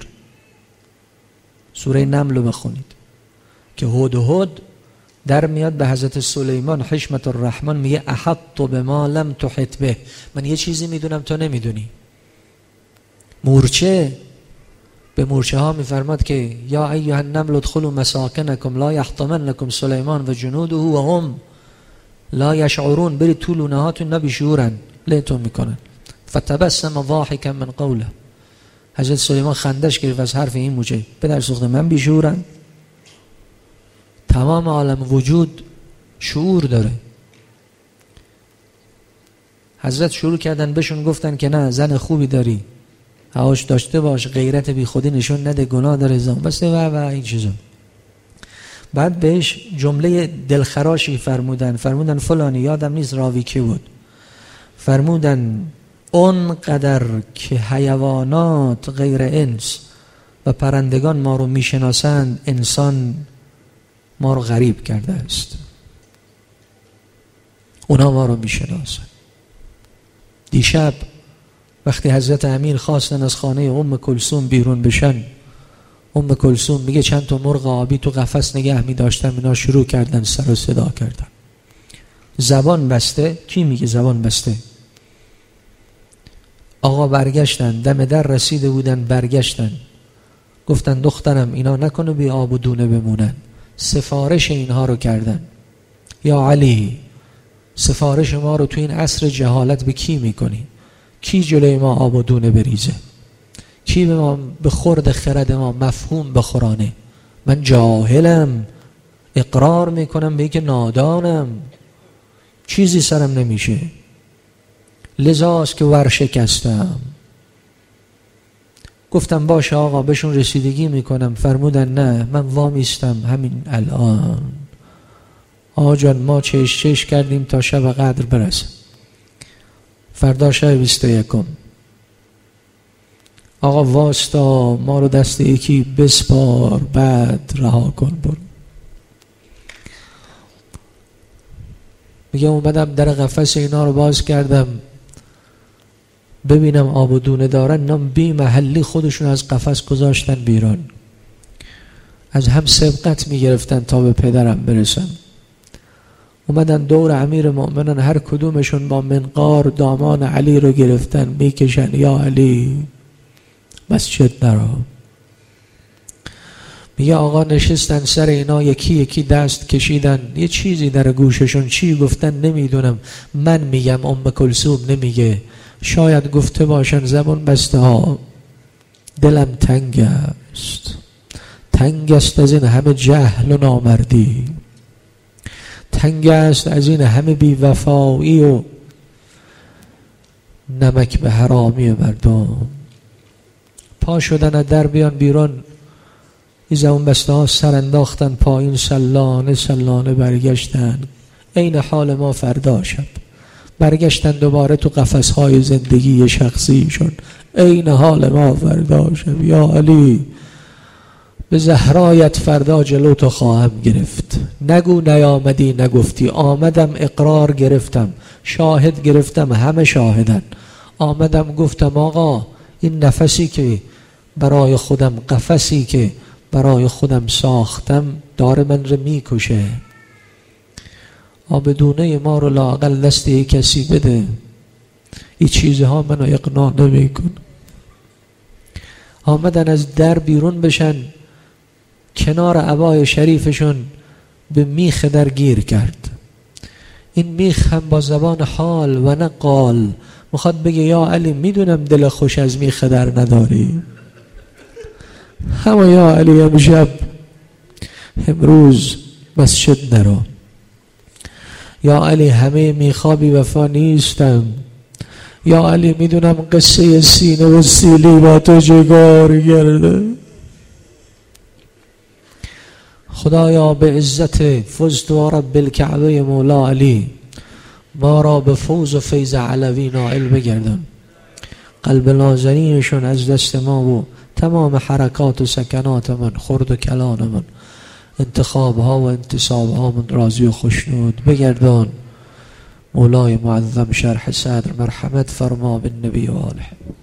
سوره نمل رو بخونید که هدهد در میاد به حضرت سلیمان حشمت الرحمن میگه احط بما لم تحط به، من یه چیزی میدونم تو نمیدونی. مورچه به مورچه ها میفرماد که یا ایها النمل ادخلوا مساکنکم لا یحطمنکم سلیمان و جنوده و هم لا یشعرون. برید تو لونه هاتون نبی شعورن لیتون میکنن. فتبسم ضاحکا من قوله. حضرت سلیمان خندش گرفت از حرف این موجه. پدر سوخته من بی شعورن؟ تمام عالم وجود شعور داره. حضرت شروع کردن بهشون گفتن که نه زن خوبی داری، هواش داشته باش، غیرت بی خودی نشون نده، گناه داره زن بس و این چیزا. بعد بهش جمله دلخراشی فرمودن فلانی، یادم نیست راوی کی بود، فرمودن اون قدر که حیوانات غیر انس و پرندگان ما رو میشناسند، انسان ما رو غریب کرده است. اونا ما رو میشناسند. دیشب وقتی حضرت امیر خواستن از خانه ام کلثوم بیرون بشن، ام کلثوم میگه چند تا مرغ آبی تو قفس نگه می‌داشتم، اینا شروع کردن سر و صدا کردن. زبان بسته. کی میگه زبان بسته؟ آقا برگشتن، دم در رسیده بودن، برگشتن گفتن دخترم اینا نکنه بی آب و دونه بمونن. سفارش اینها رو کردن. یا علی سفارش ما رو تو این عصر جهالت به کی میکنی؟ کی جلوی ما آب و دونه بریزه؟ کی به ما به خورد خرد ما مفهوم بخورانه؟ من جاهلم، اقرار میکنم به اینکه نادانم، چیزی سرم نمیشه، لذاست که ورشکستم. گفتم باشه آقا بهشون رسیدگی میکنم. فرمودن نه من وامیستم همین الان. آقا جان ما چش کردیم تا شب قدر برسه، فردا شب 21. آقا واستا ما رو دست یکی بسپار بعد رها کن برو. میگه اومدم در قفس اینا رو باز کردم ببینم آب و دونه دارن، اینا بی محلی خودشون از قفس گذاشتن بیرون. از هم سبقت میگرفتن تا به پدرم برسن. اومدن دور امیر مؤمنان، هر کدومشون با منقار دامان علی رو گرفتن میکشن یا علی مسجد نرو. میگه آقا نشستن سر اینا، یکی یکی دست کشیدن، یه چیزی در گوششون چی گفتن نمیدونم. من میگم ام کلثوم نمیگه، شاید گفته باشن زبان بسته ها. دلم تنگ است، تنگ است از این همه جهل و نامردی، تنگ است از این همه بیوفایی و نمک به حرامی مردم. پا شدن در بیان بیرون، این زبان بسته ها سر انداختن پایین، سلانه برگشتن. این حال ما فردا شب برگشتن دوباره تو قفس‌های زندگی شخصیشون. این حال ما فردا شب یا علی به زهرایت فردا جلو تو خواهم گرفت. نگو نیامدی نگفتی، آمدم اقرار گرفتم، شاهد گرفتم، همه شاهدن. آمدم گفتم آقا این نفسی که برای خودم، قفسی که برای خودم ساختم داره من رو میکشه. آبدونه ما رو لااقل دست یک کسی بده. این چیزها منو اقناع نمیکن. آمدن از در بیرون بشن، کنار عبای شریفشون به میخ در گیر کرد. این میخ هم با زبان حال و نه قال میخواد بگه یا علی میدونم دل خوش از میخ در نداری، همه یا علی امشب امروز مسجد نرو. یا علی همه میخوابی وفا نیستم. یا علی میدونم قصه سینه و سیلی با تو جگار گرده. خدایا به عزت فزت و رب الکعبه مولا علی ما را به فوز و فیض علوی نائل بگردن. قلب نازنینشون از دست ما و تمام حرکات و سکنات من، خرد و کلان من، انتخاب ها و انتصاب ها من راضی و خشنود بگردان. مولای معظم شرح صدر مرحمت فرما بالنبی و آله.